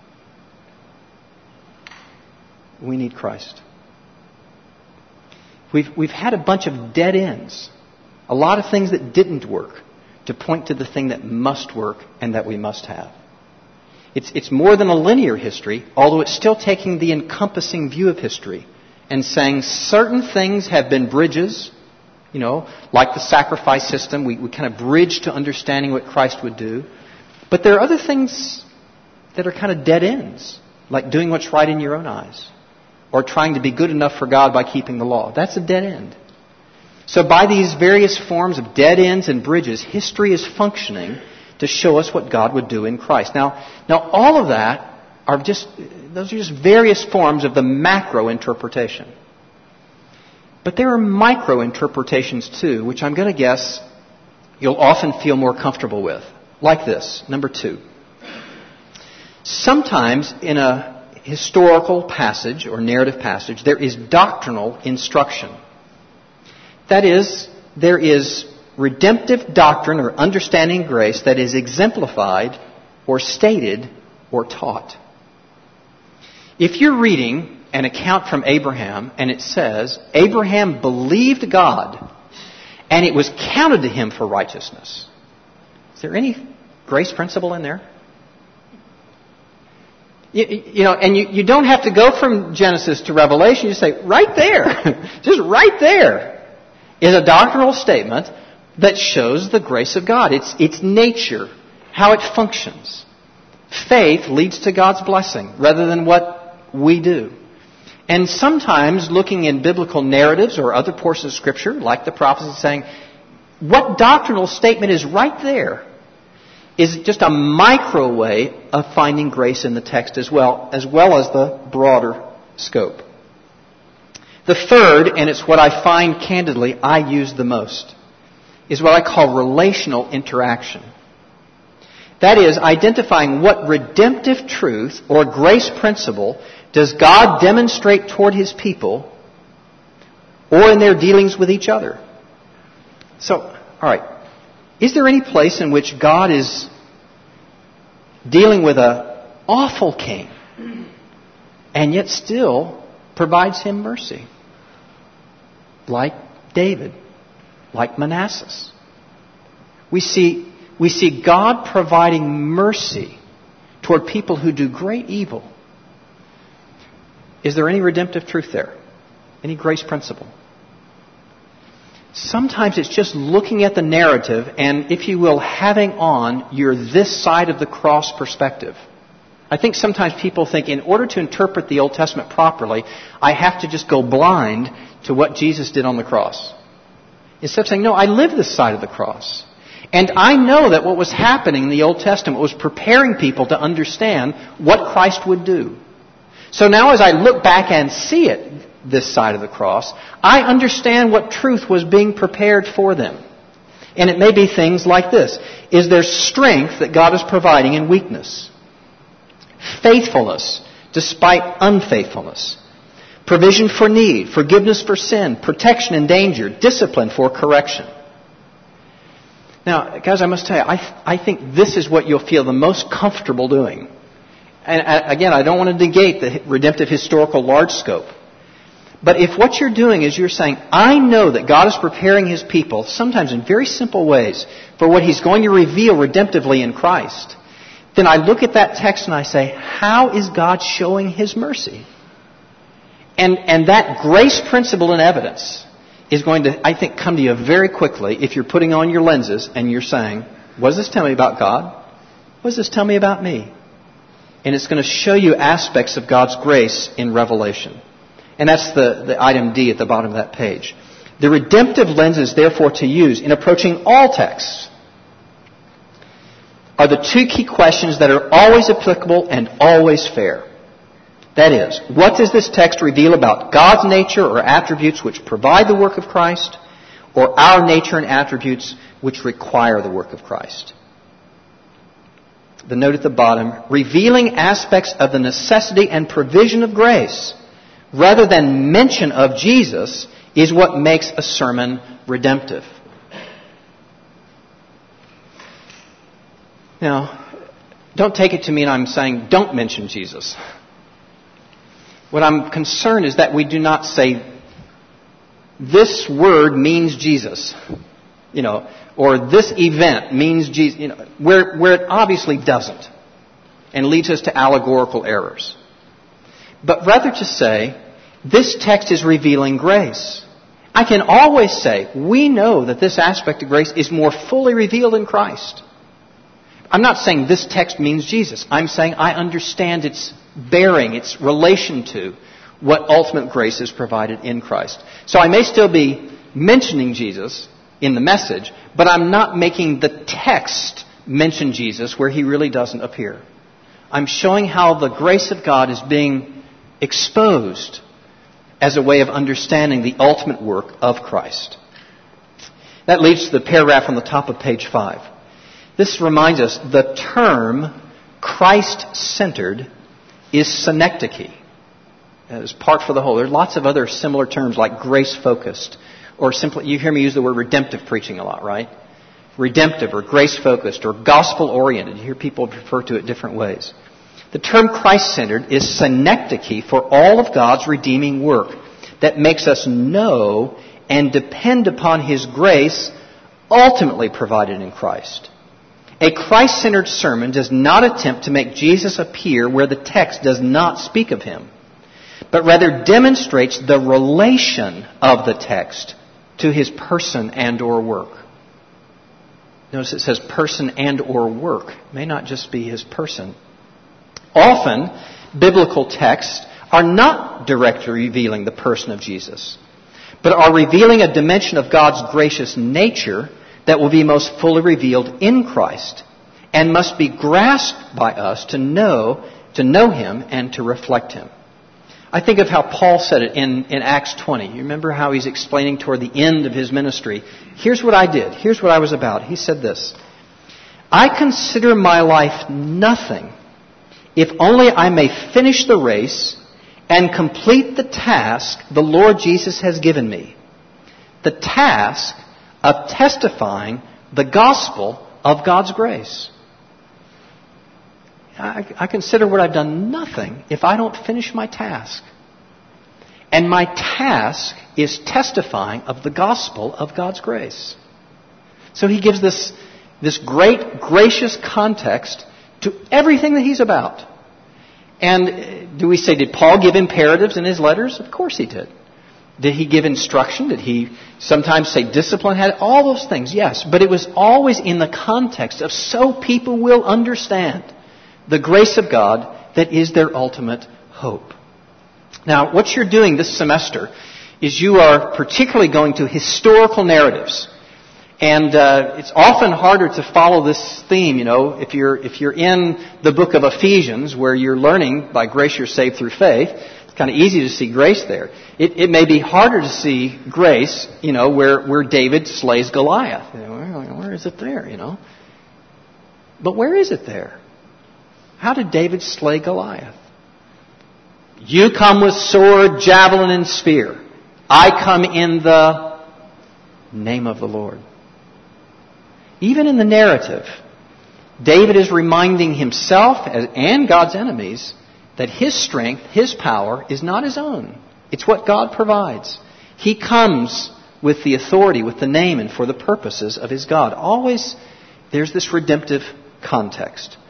Speaker 2: We need Christ. We've, we've had a bunch of dead ends, a lot of things that didn't work, to point to the thing that must work and that we must have. It's, it's more than a linear history, although it's still taking the encompassing view of history and saying certain things have been bridges, you know, like the sacrifice system. We, we kind of bridge to understanding what Christ would do. But there are other things that are kind of dead ends, like doing what's right in your own eyes, or trying to be good enough for God by keeping the law. That's a dead end. So by these various forms of dead ends and bridges, history is functioning to show us what God would do in Christ. Now, now all of that are just, those are just various forms of the macro interpretation. But there are micro interpretations too, which I'm going to guess you'll often feel more comfortable with. Like this, number two. Sometimes in a historical passage or narrative passage, there is doctrinal instruction. That is, there is redemptive doctrine or understanding grace that is exemplified or stated or taught. If you're reading an account from Abraham and it says, Abraham believed God and it was counted to him for righteousness, is there any grace principle in there? You, you know, and you, you don't have to go from Genesis to Revelation. You say, right there, just right there, is a doctrinal statement that shows the grace of God. It's, it's nature, how it functions. Faith leads to God's blessing rather than what we do. And sometimes looking in biblical narratives or other portions of Scripture, like the prophecy, saying, what doctrinal statement is right there is just a micro way of finding grace in the text as well, as well as the broader scope. The third, and it's what I find candidly I use the most, is what I call relational interaction. That is, identifying what redemptive truth or grace principle does God demonstrate toward His people or in their dealings with each other. So, all right. Is there any place in which God is dealing with an awful king and yet still provides him mercy? Like David, like Manasseh. We see, we see God providing mercy toward people who do great evil. Is there any redemptive truth there? Any grace principle? Sometimes it's just looking at the narrative and, if you will, having on your this side of the cross perspective. I think sometimes people think in order to interpret the Old Testament properly, I have to just go blind to what Jesus did on the cross. Instead of saying, no, I live this side of the cross. And I know that what was happening in the Old Testament was preparing people to understand what Christ would do. So now as I look back and see it, this side of the cross, I understand what truth was being prepared for them. And it may be things like this. Is there strength that God is providing in weakness? Faithfulness despite unfaithfulness. Provision for need, forgiveness for sin, protection in danger, discipline for correction. Now, guys, I must tell you, I, th- I think this is what you'll feel the most comfortable doing. And I, again, I don't want to negate the redemptive historical large scope. But if what you're doing is you're saying, I know that God is preparing His people, sometimes in very simple ways, for what He's going to reveal redemptively in Christ, then I look at that text and I say, how is God showing His mercy? And, and that grace principle in evidence is going to, I think, come to you very quickly if you're putting on your lenses and you're saying, what does this tell me about God? What does this tell me about me? And it's going to show you aspects of God's grace in Revelation. And that's the, the item D at the bottom of that page. The redemptive lenses, therefore, to use in approaching all texts are the two key questions that are always applicable and always fair. That is, what does this text reveal about God's nature or attributes which provide the work of Christ, or our nature and attributes which require the work of Christ? The note at the bottom, revealing aspects of the necessity and provision of grace, rather than mention of Jesus, is what makes a sermon redemptive. Now, don't take it to mean I'm saying don't mention Jesus. What I'm concerned is that we do not say, this word means Jesus, you know, or this event means Jesus, you know, where, where it obviously doesn't, and leads us to allegorical errors. But rather to say, this text is revealing grace. I can always say, we know that this aspect of grace is more fully revealed in Christ. I'm not saying this text means Jesus. I'm saying I understand its bearing, its relation to what ultimate grace is provided in Christ. So I may still be mentioning Jesus in the message, but I'm not making the text mention Jesus where He really doesn't appear. I'm showing how the grace of God is being exposed as a way of understanding the ultimate work of Christ. That leads to the paragraph on the top of page five. This reminds us the term Christ-centered is synecdoche. It's part for the whole. There's lots of other similar terms like grace-focused, or simply, you hear me use the word redemptive preaching a lot, right? Redemptive or grace-focused or gospel-oriented. You hear people refer to it different ways. The term Christ-centered is synecdoche for all of God's redeeming work that makes us know and depend upon His grace ultimately provided in Christ. A Christ-centered sermon does not attempt to make Jesus appear where the text does not speak of Him, but rather demonstrates the relation of the text to His person and or work. Notice it says person and or work. It may not just be His person. Often, biblical texts are not directly revealing the person of Jesus, but are revealing a dimension of God's gracious nature that will be most fully revealed in Christ and must be grasped by us to know, to know Him and to reflect Him. I think of how Paul said it in, in Acts twenty. You remember how he's explaining toward the end of his ministry. Here's what I did. Here's what I was about. He said this, I consider my life nothing if only I may finish the race and complete the task the Lord Jesus has given me. The task of testifying the gospel of God's grace. I, I consider what I've done nothing if I don't finish my task. And my task is testifying of the gospel of God's grace. So he gives this, this great, gracious context to everything that he's about. And do we say, did Paul give imperatives in his letters? Of course he did. Did he give instruction? Did he sometimes say discipline? Had all those things, yes. But it was always in the context of so people will understand the grace of God that is their ultimate hope. Now, what you're doing this semester is you are particularly going to historical narratives. And uh, it's often harder to follow this theme, you know, if you're if you're in the book of Ephesians, where you're learning by grace you're saved through faith. It's kind of easy to see grace there. It, it may be harder to see grace, you know, where, where David slays Goliath. You know, where, where is it there, you know? But where is it there? How did David slay Goliath? You come with sword, javelin, and spear. I come in the name of the Lord. Even in the narrative, David is reminding himself and God's enemies that his strength, his power, is not his own. It's what God provides. He comes with the authority, with the name, and for the purposes of his God. Always there's this redemptive context.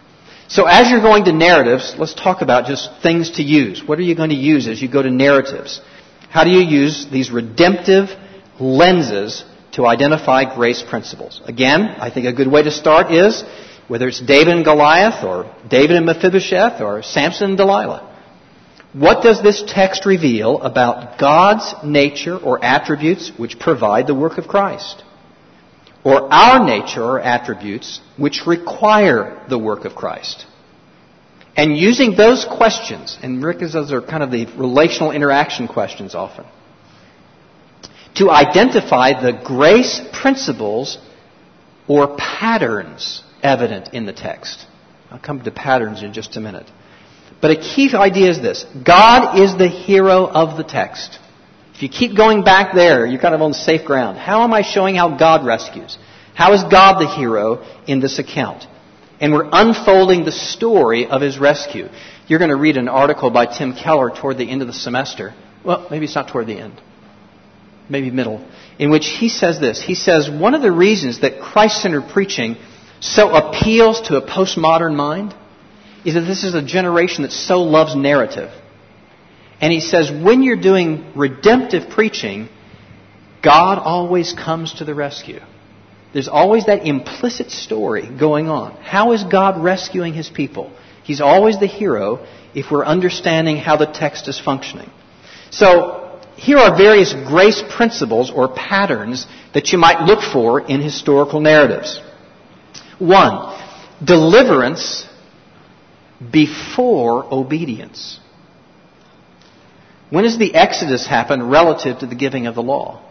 Speaker 2: So as you're going to narratives, let's talk about just things to use. What are you going to use as you go to narratives? How do you use these redemptive lenses to identify grace principles? Again, I think a good way to start is whether it's David and Goliath or David and Mephibosheth or Samson and Delilah. What does this text reveal about God's nature or attributes which provide the work of Christ? Or our nature or attributes which require the work of Christ? And using those questions, and Rick, those are kind of the relational interaction questions often, to identify the grace principles or patterns evident in the text. I'll come to patterns in just a minute. But a key idea is this. God is the hero of the text. If you keep going back there, you're kind of on safe ground. How am I showing how God rescues? How is God the hero in this account? And we're unfolding the story of His rescue. You're going to read an article by Tim Keller toward the end of the semester. Well, maybe it's not toward the end. Maybe middle. In which he says this. He says, one of the reasons that Christ-centered preaching so appeals to a postmodern mind is that this is a generation that so loves narrative. And he says, when you're doing redemptive preaching, God always comes to the rescue. There's always that implicit story going on. How is God rescuing His people? He's always the hero if we're understanding how the text is functioning. So, here are various grace principles or patterns that you might look for in historical narratives. One, deliverance before obedience. When does the Exodus happen relative to the giving of the law?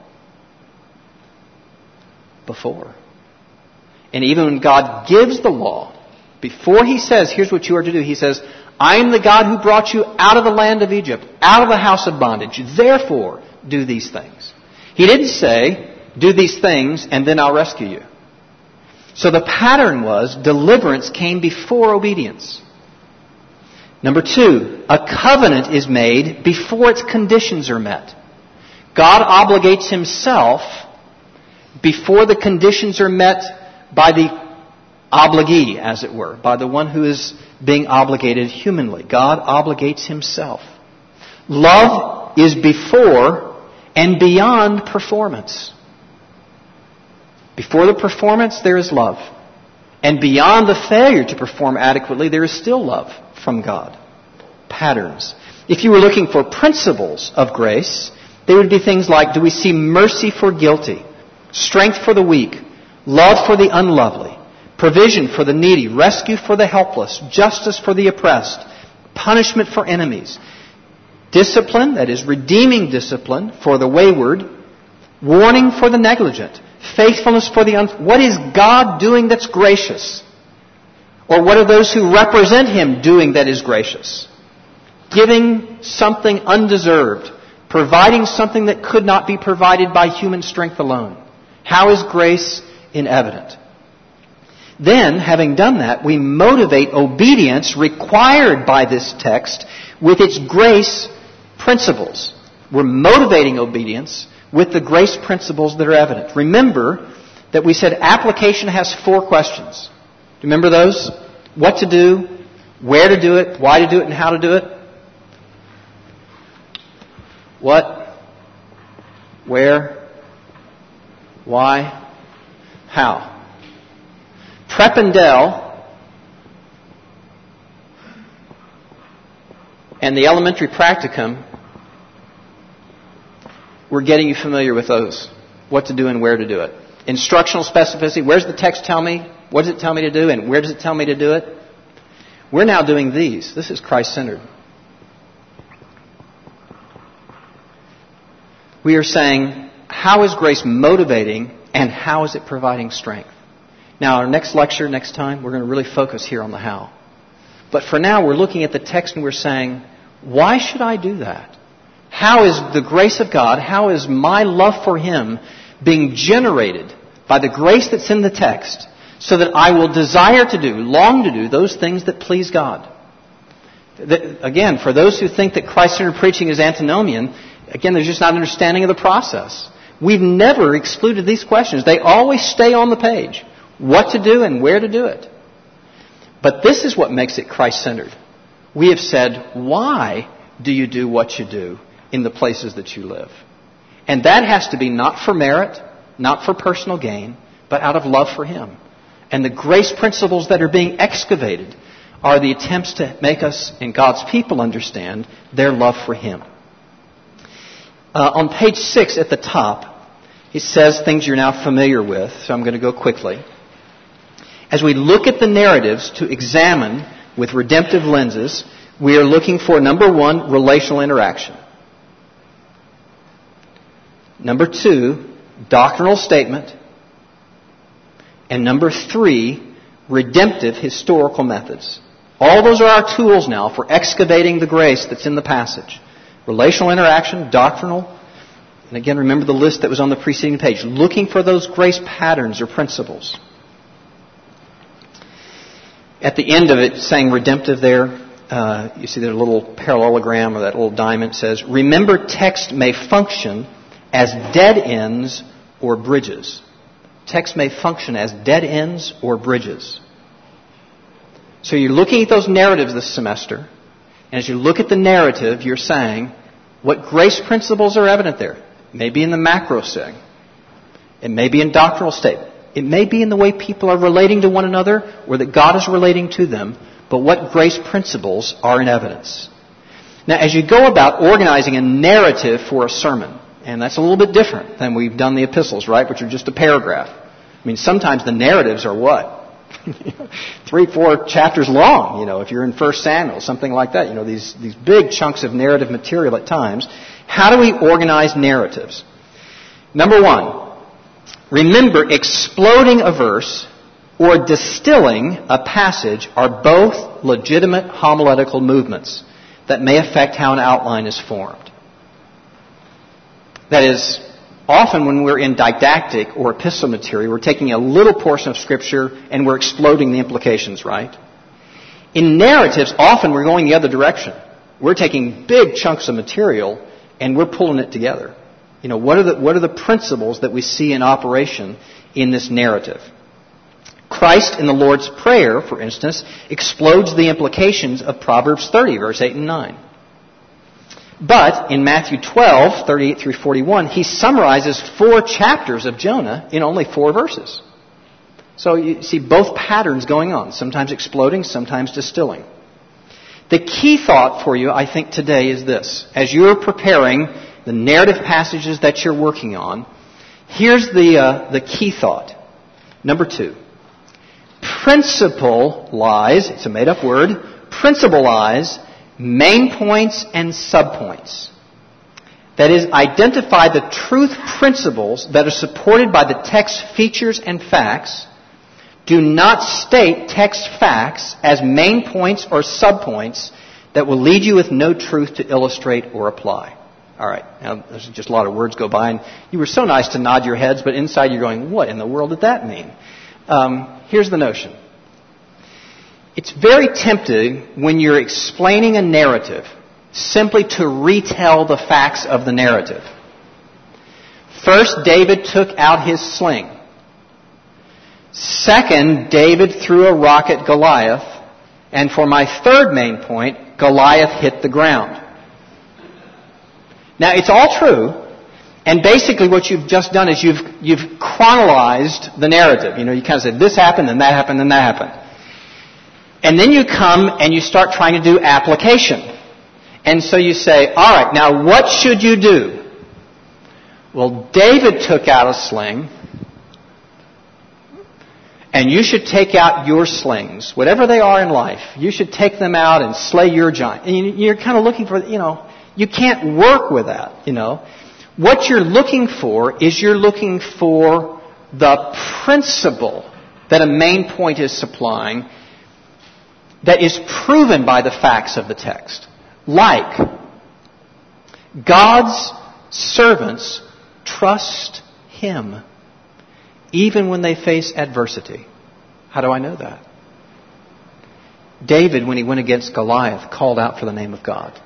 Speaker 2: Before. And even when God gives the law, before He says, here's what you are to do, He says, I am the God who brought you out of the land of Egypt, out of the house of bondage. Therefore, do these things. He didn't say, do these things and then I'll rescue you. So the pattern was deliverance came before obedience. Number two, a covenant is made before its conditions are met. God obligates Himself before the conditions are met by the obligee, as it were, by the one who is being obligated humanly. God obligates Himself. Love is before and beyond performance. Before the performance, there is love. And beyond the failure to perform adequately, there is still love from God. Patterns. If you were looking for principles of grace, they would be things like, do we see mercy for guilty, strength for the weak, love for the unlovely, provision for the needy, rescue for the helpless, justice for the oppressed, punishment for enemies, discipline, that is redeeming discipline for the wayward, warning for the negligent, faithfulness for the un... What is God doing that's gracious? Or what are those who represent Him doing that is gracious? Giving something undeserved. Providing something that could not be provided by human strength alone. How is grace evident? Then, having done that, we motivate obedience required by this text with its grace principles. We're motivating obedience with the grace principles that are evident. Remember that we said application has four questions. Do you remember those? What to do, where to do it, why to do it, and how to do it? What, where, why, how. Prependel and the elementary practicum, we're getting you familiar with those. What to do and where to do it. Instructional specificity. Where's the text tell me? What does it tell me to do? And where does it tell me to do it? We're now doing these. This is Christ-centered. We are saying, how is grace motivating and how is it providing strength? Now, our next lecture, next time, we're going to really focus here on the how. But for now, we're looking at the text and we're saying, why should I do that? How is the grace of God, how is my love for Him being generated by the grace that's in the text so that I will desire to do, long to do, those things that please God? That, again, for those who think that Christ-centered preaching is antinomian, again, there's just not an understanding of the process. We've never excluded these questions. They always stay on the page. What to do and where to do it. But this is what makes it Christ-centered. We have said, why do you do what you do in the places that you live? And that has to be not for merit, not for personal gain, but out of love for Him. And the grace principles that are being excavated are the attempts to make us and God's people understand their love for Him. Uh, on page six at the top, it says things you're now familiar with, so I'm going to go quickly. As we look at the narratives to examine with redemptive lenses, we are looking for, number one, relational interaction. Number two, doctrinal statement. And number three, redemptive historical methods. All those are our tools now for excavating the grace that's in the passage. Relational interaction, doctrinal. And again, remember the list that was on the preceding page. Looking for those grace patterns or principles. At the end of it, saying redemptive there, uh, you see that little parallelogram or that little diamond says, remember, text may function as dead ends or bridges. Text may function as dead ends or bridges. So you're looking at those narratives this semester, and as you look at the narrative, you're saying, what grace principles are evident there? It may be in the macro setting. It may be in doctrinal statement. It may be in the way people are relating to one another or that God is relating to them, but what grace principles are in evidence? Now, as you go about organizing a narrative for a sermon, and that's a little bit different than we've done the epistles, right, which are just a paragraph. I mean, sometimes the narratives are what? Three, four chapters long, you know, if you're in First Samuel, something like that. You know, these, these big chunks of narrative material at times. How do we organize narratives? Number one, remember, exploding a verse or distilling a passage are both legitimate homiletical movements that may affect how an outline is formed. That is, often when we're in didactic or epistle material, we're taking a little portion of Scripture and we're exploding the implications, right? In narratives, often we're going the other direction. We're taking big chunks of material and we're pulling it together. You know, what are the, what are the principles that we see in operation in this narrative? Christ in the Lord's Prayer, for instance, explodes the implications of Proverbs thirty, verse eight and nine. But in Matthew twelve, thirty-eight through forty-one, he summarizes four chapters of Jonah in only four verses. So you see both patterns going on, sometimes exploding, sometimes distilling. The key thought for you, I think, today is this. As you're preparing the narrative passages that you're working on, here's the, uh, the key thought. Number two. Principalize, it's a made-up word, principalize main points and subpoints. That is, identify the truth principles that are supported by the text features and facts. Do not state text facts as main points or subpoints that will lead you with no truth to illustrate or apply. All right, now there's just a lot of words go by, and you were so nice to nod your heads, but inside you're going, what in the world did that mean? Um, here's the notion. It's very tempting when you're explaining a narrative simply to retell the facts of the narrative. First, David took out his sling. Second, David threw a rock at Goliath. And for my third main point, Goliath hit the ground. Now, it's all true. And basically what you've just done is you've you've chronologized the narrative. You know, you kind of said this happened, and that happened, and that happened. And then you come and you start trying to do application. And so you say, all right, now what should you do? Well, David took out a sling, and you should take out your slings, whatever they are in life. You should take them out and slay your giant. And you're kind of looking for, you know, you can't work with that, you know. What you're looking for is you're looking for the principle that a main point is supplying that is proven by the facts of the text. Like, God's servants trust Him even when they face adversity. How do I know that? David, when he went against Goliath, called out for the name of God.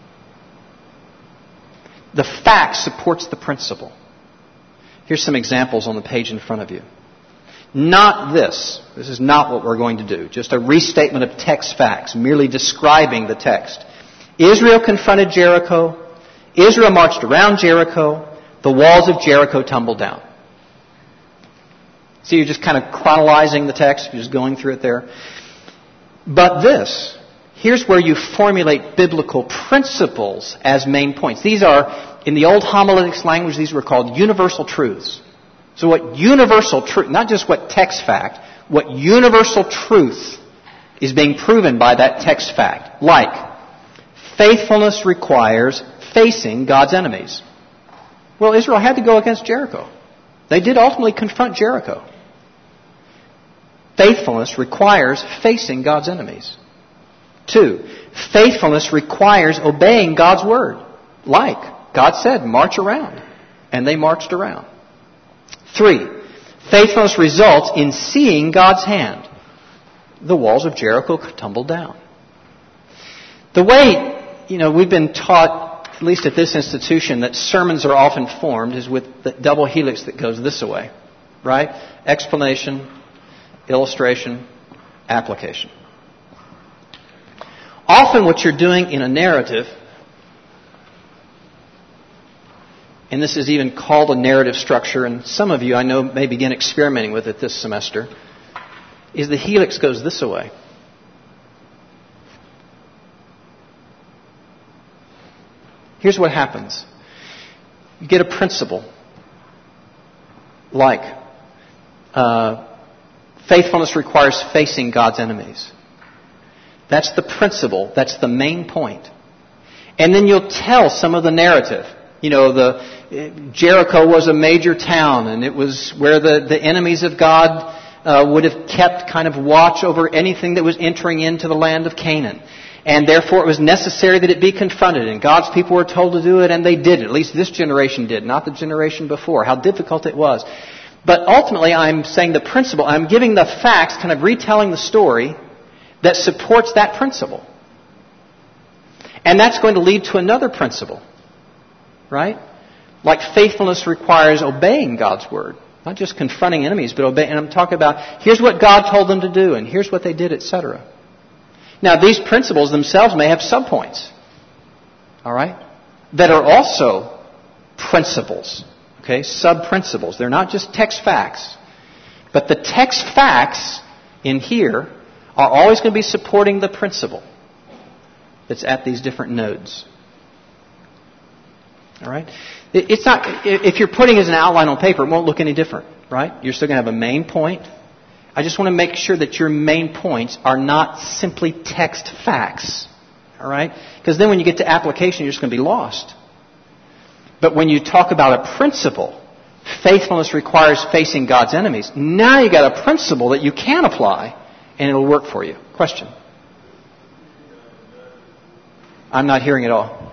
Speaker 2: The fact supports the principle. Here's some examples on the page in front of you. Not this. This is not what we're going to do. Just a restatement of text facts, merely describing the text. Israel confronted Jericho. Israel marched around Jericho. The walls of Jericho tumbled down. So you're just kind of chronologizing the text. You're just going through it there. But this, here's where you formulate biblical principles as main points. These are, in the old homiletics language, these were called universal truths. So what universal truth, not just what text fact, what universal truth is being proven by that text fact. Like, faithfulness requires facing God's enemies. Well, Israel had to go against Jericho. They did ultimately confront Jericho. Faithfulness requires facing God's enemies. Two, faithfulness requires obeying God's word. Like, God said, march around. And they marched around. Three, faithfulness results in seeing God's hand. The walls of Jericho tumbled down. The way, you know, we've been taught, at least at this institution, that sermons are often formed is with the double helix that goes this way. Right? Explanation, illustration, application. Often what you're doing in a narrative, and this is even called a narrative structure, and some of you I know may begin experimenting with it this semester, is the helix goes this way. Here's what happens. You get a principle like uh, faithfulness requires facing God's enemies. That's the principle. That's the main point. And then you'll tell some of the narrative. You know, the Jericho was a major town, and it was where the, the enemies of God uh, would have kept kind of watch over anything that was entering into the land of Canaan. And therefore it was necessary that it be confronted. And God's people were told to do it, and they did it. At least this generation did, not the generation before. How difficult it was. But ultimately I'm saying the principle, I'm giving the facts, kind of retelling the story that supports that principle. And that's going to lead to another principle. Right? Like faithfulness requires obeying God's word. Not just confronting enemies, but obeying. And I'm talking about, here's what God told them to do, and here's what they did, et cetera. Now, these principles themselves may have subpoints. All right? That are also principles. Okay? Sub-principles. They're not just text facts. But the text facts in here are always going to be supporting the principle that's at these different nodes. All right? It's not, if you're putting it as an outline on paper, it won't look any different, right? You're still going to have a main point. I just want to make sure that your main points are not simply text facts. All right? Because then when you get to application, you're just going to be lost. But when you talk about a principle, faithfulness requires facing God's enemies. Now you got a principle that you can apply, and it'll work for you. Question? I'm not hearing it all.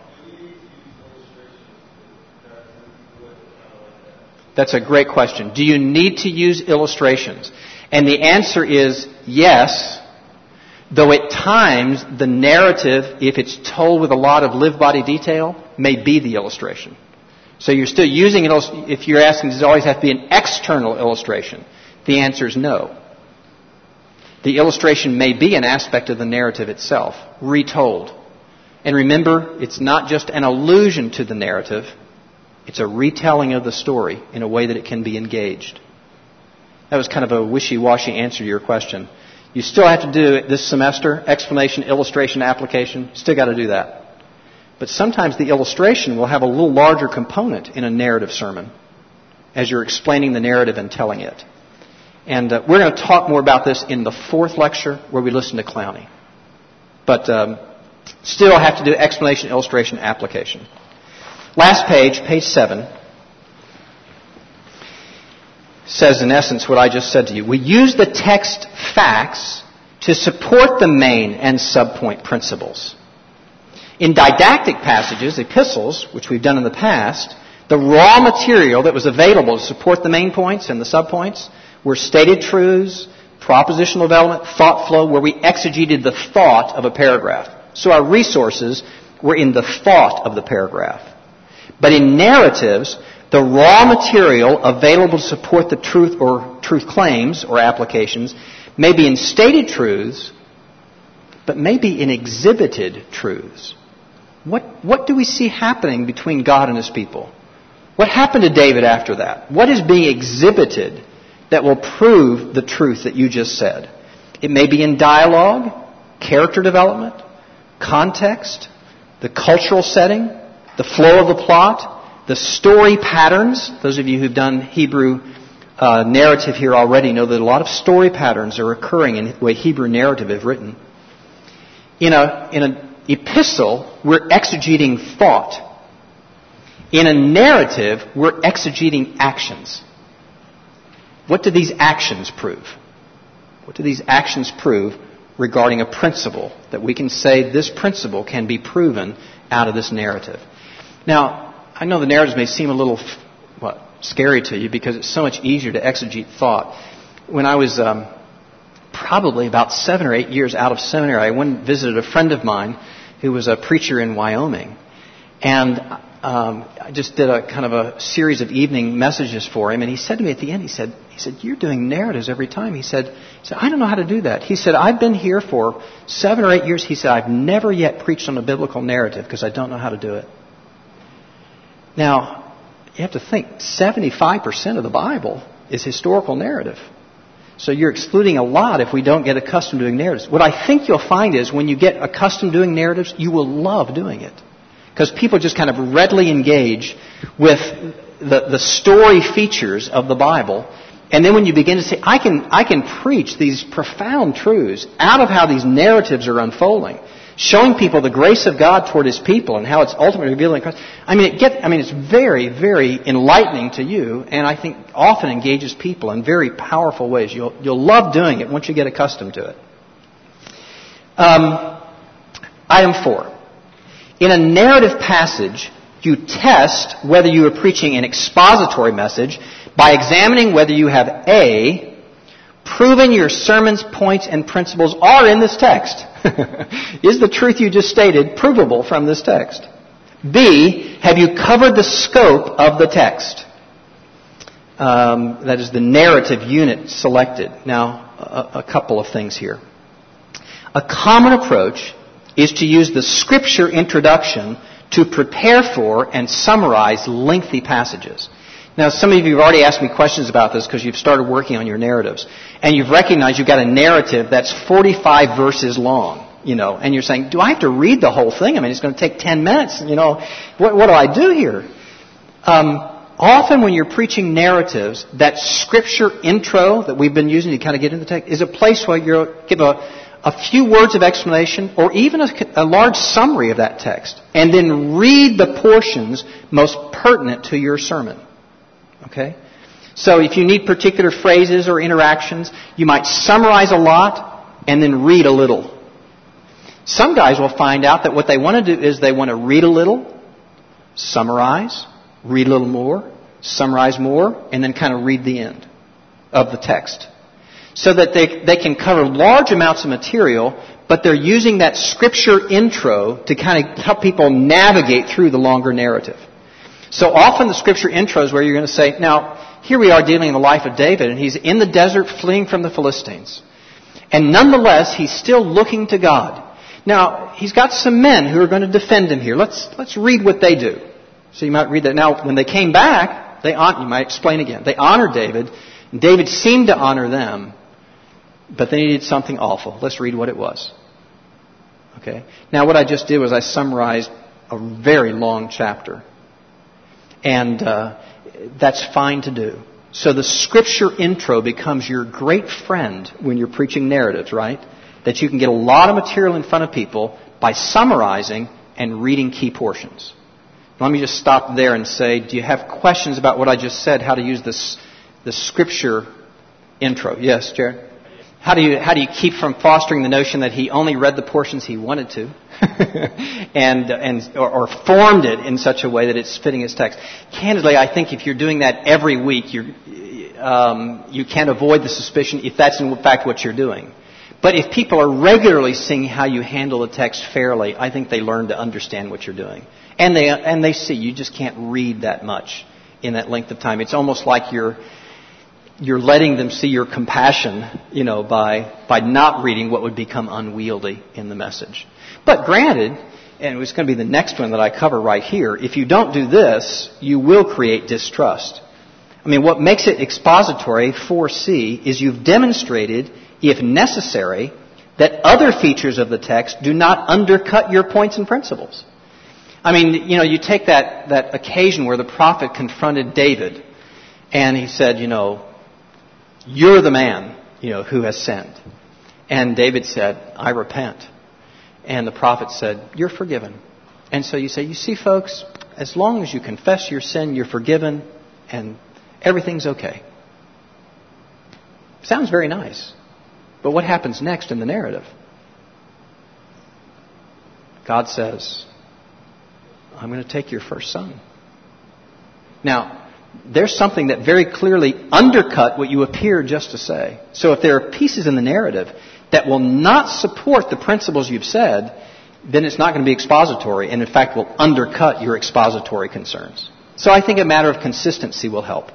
Speaker 2: That's a great question. Do you need to use illustrations? And the answer is yes, though at times the narrative, if it's told with a lot of live body detail, may be the illustration. So you're still using it. If you're asking, does it always have to be an external illustration? The answer is no. The illustration may be an aspect of the narrative itself, retold. And remember, it's not just an allusion to the narrative. It's a retelling of the story in a way that it can be engaged. That was kind of a wishy-washy answer to your question. You still have to do it this semester, explanation, illustration, application. Still got to do that. But sometimes the illustration will have a little larger component in a narrative sermon as you're explaining the narrative and telling it. And uh, we're going to talk more about this in the fourth lecture where we listen to Clowney. But um, still have to do explanation, illustration, application. Last page, page seven, says in essence what I just said to you. We use the text facts to support the main and subpoint principles. In didactic passages, epistles, which we've done in the past, the raw material that was available to support the main points and the subpoints were stated truths, propositional development, thought flow, where we exegeted the thought of a paragraph. So our resources were in the thought of the paragraph. But in narratives, The raw material available to support the truth or truth claims or applications may be in stated truths, but may be in exhibited truths. What, what do we see happening between God and His people? What happened to David after that? What is being exhibited that will prove the truth that you just said? It may be in dialogue, character development, context, the cultural setting, the flow of the plot, the story patterns. Those of you who've done Hebrew uh, narrative here already know that a lot of story patterns are occurring in the way Hebrew narrative is written. In a, in an epistle, we're exegeting thought. In a narrative, we're exegeting actions. What do these actions prove? What do these actions prove regarding a principle that we can say this principle can be proven out of this narrative? Now, I know the narratives may seem a little what, scary to you because it's so much easier to exegete thought. When I was um, probably about seven or eight years out of seminary, I went and visited a friend of mine who was a preacher in Wyoming. And um, I just did a kind of a series of evening messages for him. And he said to me at the end, he said, he said, "You're doing narratives every time." He said, he said, "I don't know how to do that." He said, "I've been here for seven or eight years." He said, "I've never yet preached on a biblical narrative because I don't know how to do it." Now, you have to think, seventy-five percent of the Bible is historical narrative. So you're excluding a lot if we don't get accustomed to doing narratives. What I think you'll find is when you get accustomed to doing narratives, you will love doing it. Because people just kind of readily engage with the, the story features of the Bible. And then when you begin to say, I can, I can preach these profound truths out of how these narratives are unfolding, showing people the grace of God toward His people and how it's ultimately revealed in Christ. I mean, it get, I mean, it's very, very enlightening to you, and I think often engages people in very powerful ways. You'll, you'll love doing it once you get accustomed to it. Um, item four. In a narrative passage, you test whether you are preaching an expository message by examining whether you have A, proven your sermon's points and principles are in this text. Is the truth you just stated provable from this text? B, have you covered the scope of the text? Um, that is the narrative unit selected. Now, a, a couple of things here. A common approach is to use the Scripture introduction to prepare for and summarize lengthy passages. Now, some of you have already asked me questions about this because you've started working on your narratives. And you've recognized you've got a narrative that's forty-five verses long, you know, and you're saying, do I have to read the whole thing? I mean, it's going to take ten minutes, you know. What, what do I do here? Um, often when you're preaching narratives, that Scripture intro that we've been using to kind of get into the text is a place where you'll give a a few words of explanation or even a, a large summary of that text, and then read the portions most pertinent to your sermon. Okay? So if you need particular phrases or interactions, you might summarize a lot and then read a little. Some guys will find out that what they want to do is they want to read a little, summarize, read a little more, summarize more, and then kind of read the end of the text. So that they, they can cover large amounts of material, but they're using that Scripture intro to kind of help people navigate through the longer narrative. So often the Scripture intro is where you're going to say, now, here we are dealing in the life of David, and he's in the desert fleeing from the Philistines. And nonetheless, he's still looking to God. Now, he's got some men who are going to defend him here. Let's, let's read what they do. So you might read that. Now, when they came back, they you might explain again. They honored David, and David seemed to honor them. But they needed something awful. Let's read what it was. Okay. Now what I just did was I summarized a very long chapter. And uh, that's fine to do. So the Scripture intro becomes your great friend when you're preaching narratives, right? That you can get a lot of material in front of people by summarizing and reading key portions. Let me just stop there and say, do you have questions about what I just said, how to use this, the Scripture intro? Yes, Jared? How do you how do you keep from fostering the notion that he only read the portions he wanted to, and and or, or formed it in such a way that it's fitting his text? Candidly, I think if you're doing that every week, you um, you can't avoid the suspicion if that's in fact what you're doing. But if people are regularly seeing how you handle the text fairly, I think they learn to understand what you're doing, and they and they see you just can't read that much in that length of time. It's almost like you're you're letting them see your compassion, you know, by by not reading what would become unwieldy in the message. But granted, and it's going to be the next one that I cover right here, if you don't do this, you will create distrust. I mean, what makes it expository, four C, is you've demonstrated, if necessary, that other features of the text do not undercut your points and principles. I mean, you know, you take that, that occasion where the prophet confronted David, and he said, you know, you're the man, you know, who has sinned. And David said, I repent. And the prophet said, you're forgiven. And so you say, you see, folks, as long as you confess your sin, you're forgiven, and everything's okay. Sounds very nice. But what happens next in the narrative? God says, I'm going to take your first son. Now, there's something that very clearly undercut what you appear just to say. So if there are pieces in the narrative that will not support the principles you've said, then it's not going to be expository, and in fact will undercut your expository concerns. So I think a matter of consistency will help.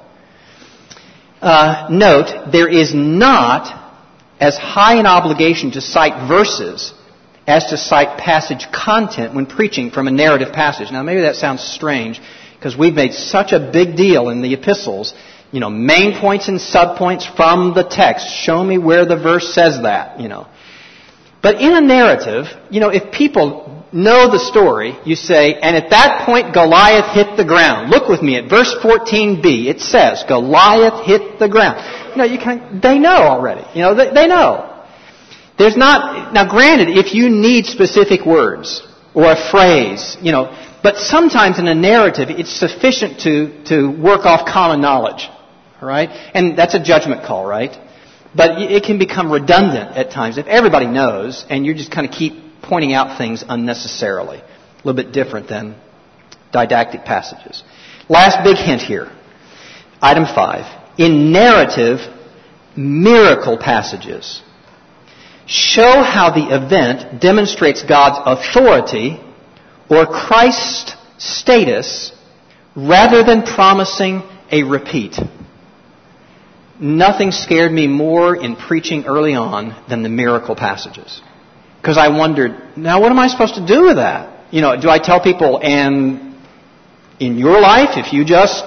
Speaker 2: Uh, note, there is not as high an obligation to cite verses as to cite passage content when preaching from a narrative passage. Now, maybe that sounds strange, because we've made such a big deal in the epistles, you know, main points and subpoints from the text. Show me where the verse says that, you know. But in a narrative, you know, if people know the story, you say, and at that point Goliath hit the ground. Look with me at verse fourteen b. It says, Goliath hit the ground. You know, you can, they know already. You know, they, they know. There's not, now granted, if you need specific words or a phrase, you know, but sometimes in a narrative it's sufficient to, to work off common knowledge. All right? And that's a judgment call, right? But it can become redundant at times if everybody knows and you just kind of keep pointing out things unnecessarily. A little bit different than didactic passages. Last big hint here. Item five. In narrative, miracle passages show how the event demonstrates God's authority or Christ's status rather than promising a repeat. Nothing scared me more in preaching early on than the miracle passages. Because I wondered, now what am I supposed to do with that? You know, do I tell people, and in your life, if you just...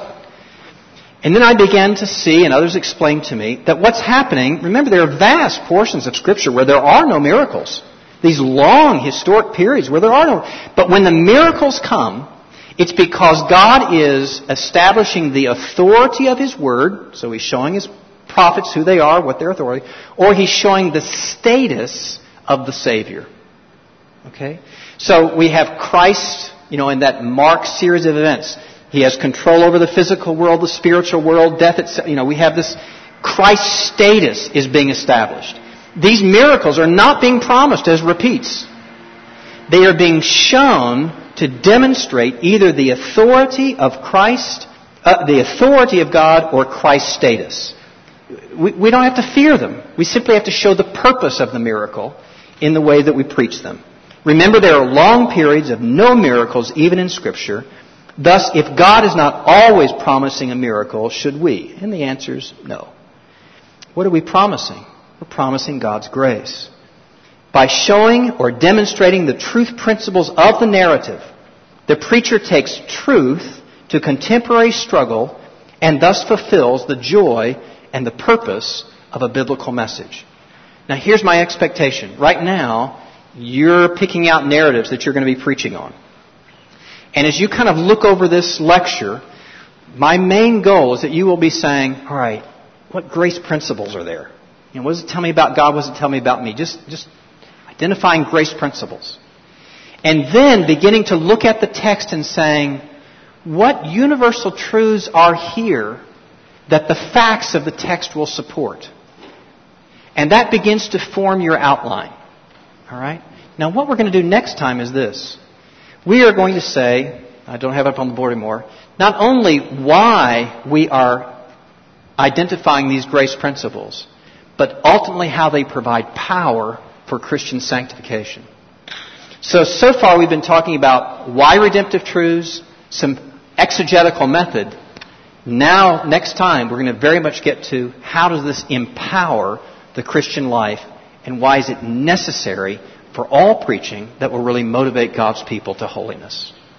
Speaker 2: And then I began to see, and others explained to me, that what's happening, remember there are vast portions of Scripture where there are no miracles. These long historic periods where there are no... But when the miracles come, it's because God is establishing the authority of His Word, so He's showing His prophets who they are, what their authority, or He's showing the status of the Savior. Okay? So we have Christ, you know, in that Mark series of events. He has control over the physical world, the spiritual world, death itself. You know, we have this, Christ's status is being established. These miracles are not being promised as repeats. They are being shown to demonstrate either the authority of Christ, uh, the authority of God, or Christ's status. We, we don't have to fear them. We simply have to show the purpose of the miracle in the way that we preach them. Remember, there are long periods of no miracles, even in Scripture. Thus, if God is not always promising a miracle, should we? And the answer is no. What are we promising? We're promising God's grace. By showing or demonstrating the truth principles of the narrative, the preacher takes truth to contemporary struggle and thus fulfills the joy and the purpose of a biblical message. Now, here's my expectation. Right now, you're picking out narratives that you're going to be preaching on. And as you kind of look over this lecture, my main goal is that you will be saying, all right, what grace principles are there? You know, what does it tell me about God? What does it tell me about me? Just, just identifying grace principles. And then beginning to look at the text and saying, what universal truths are here that the facts of the text will support? And that begins to form your outline. All right? Now, what we're going to do next time is this. We are going to say, I don't have it up on the board anymore, not only why we are identifying these grace principles, but ultimately how they provide power for Christian sanctification. So, so far we've been talking about why redemptive truths, some exegetical method. Now, next time, we're going to very much get to how does this empower the Christian life and why is it necessary for all preaching that will really motivate God's people to holiness.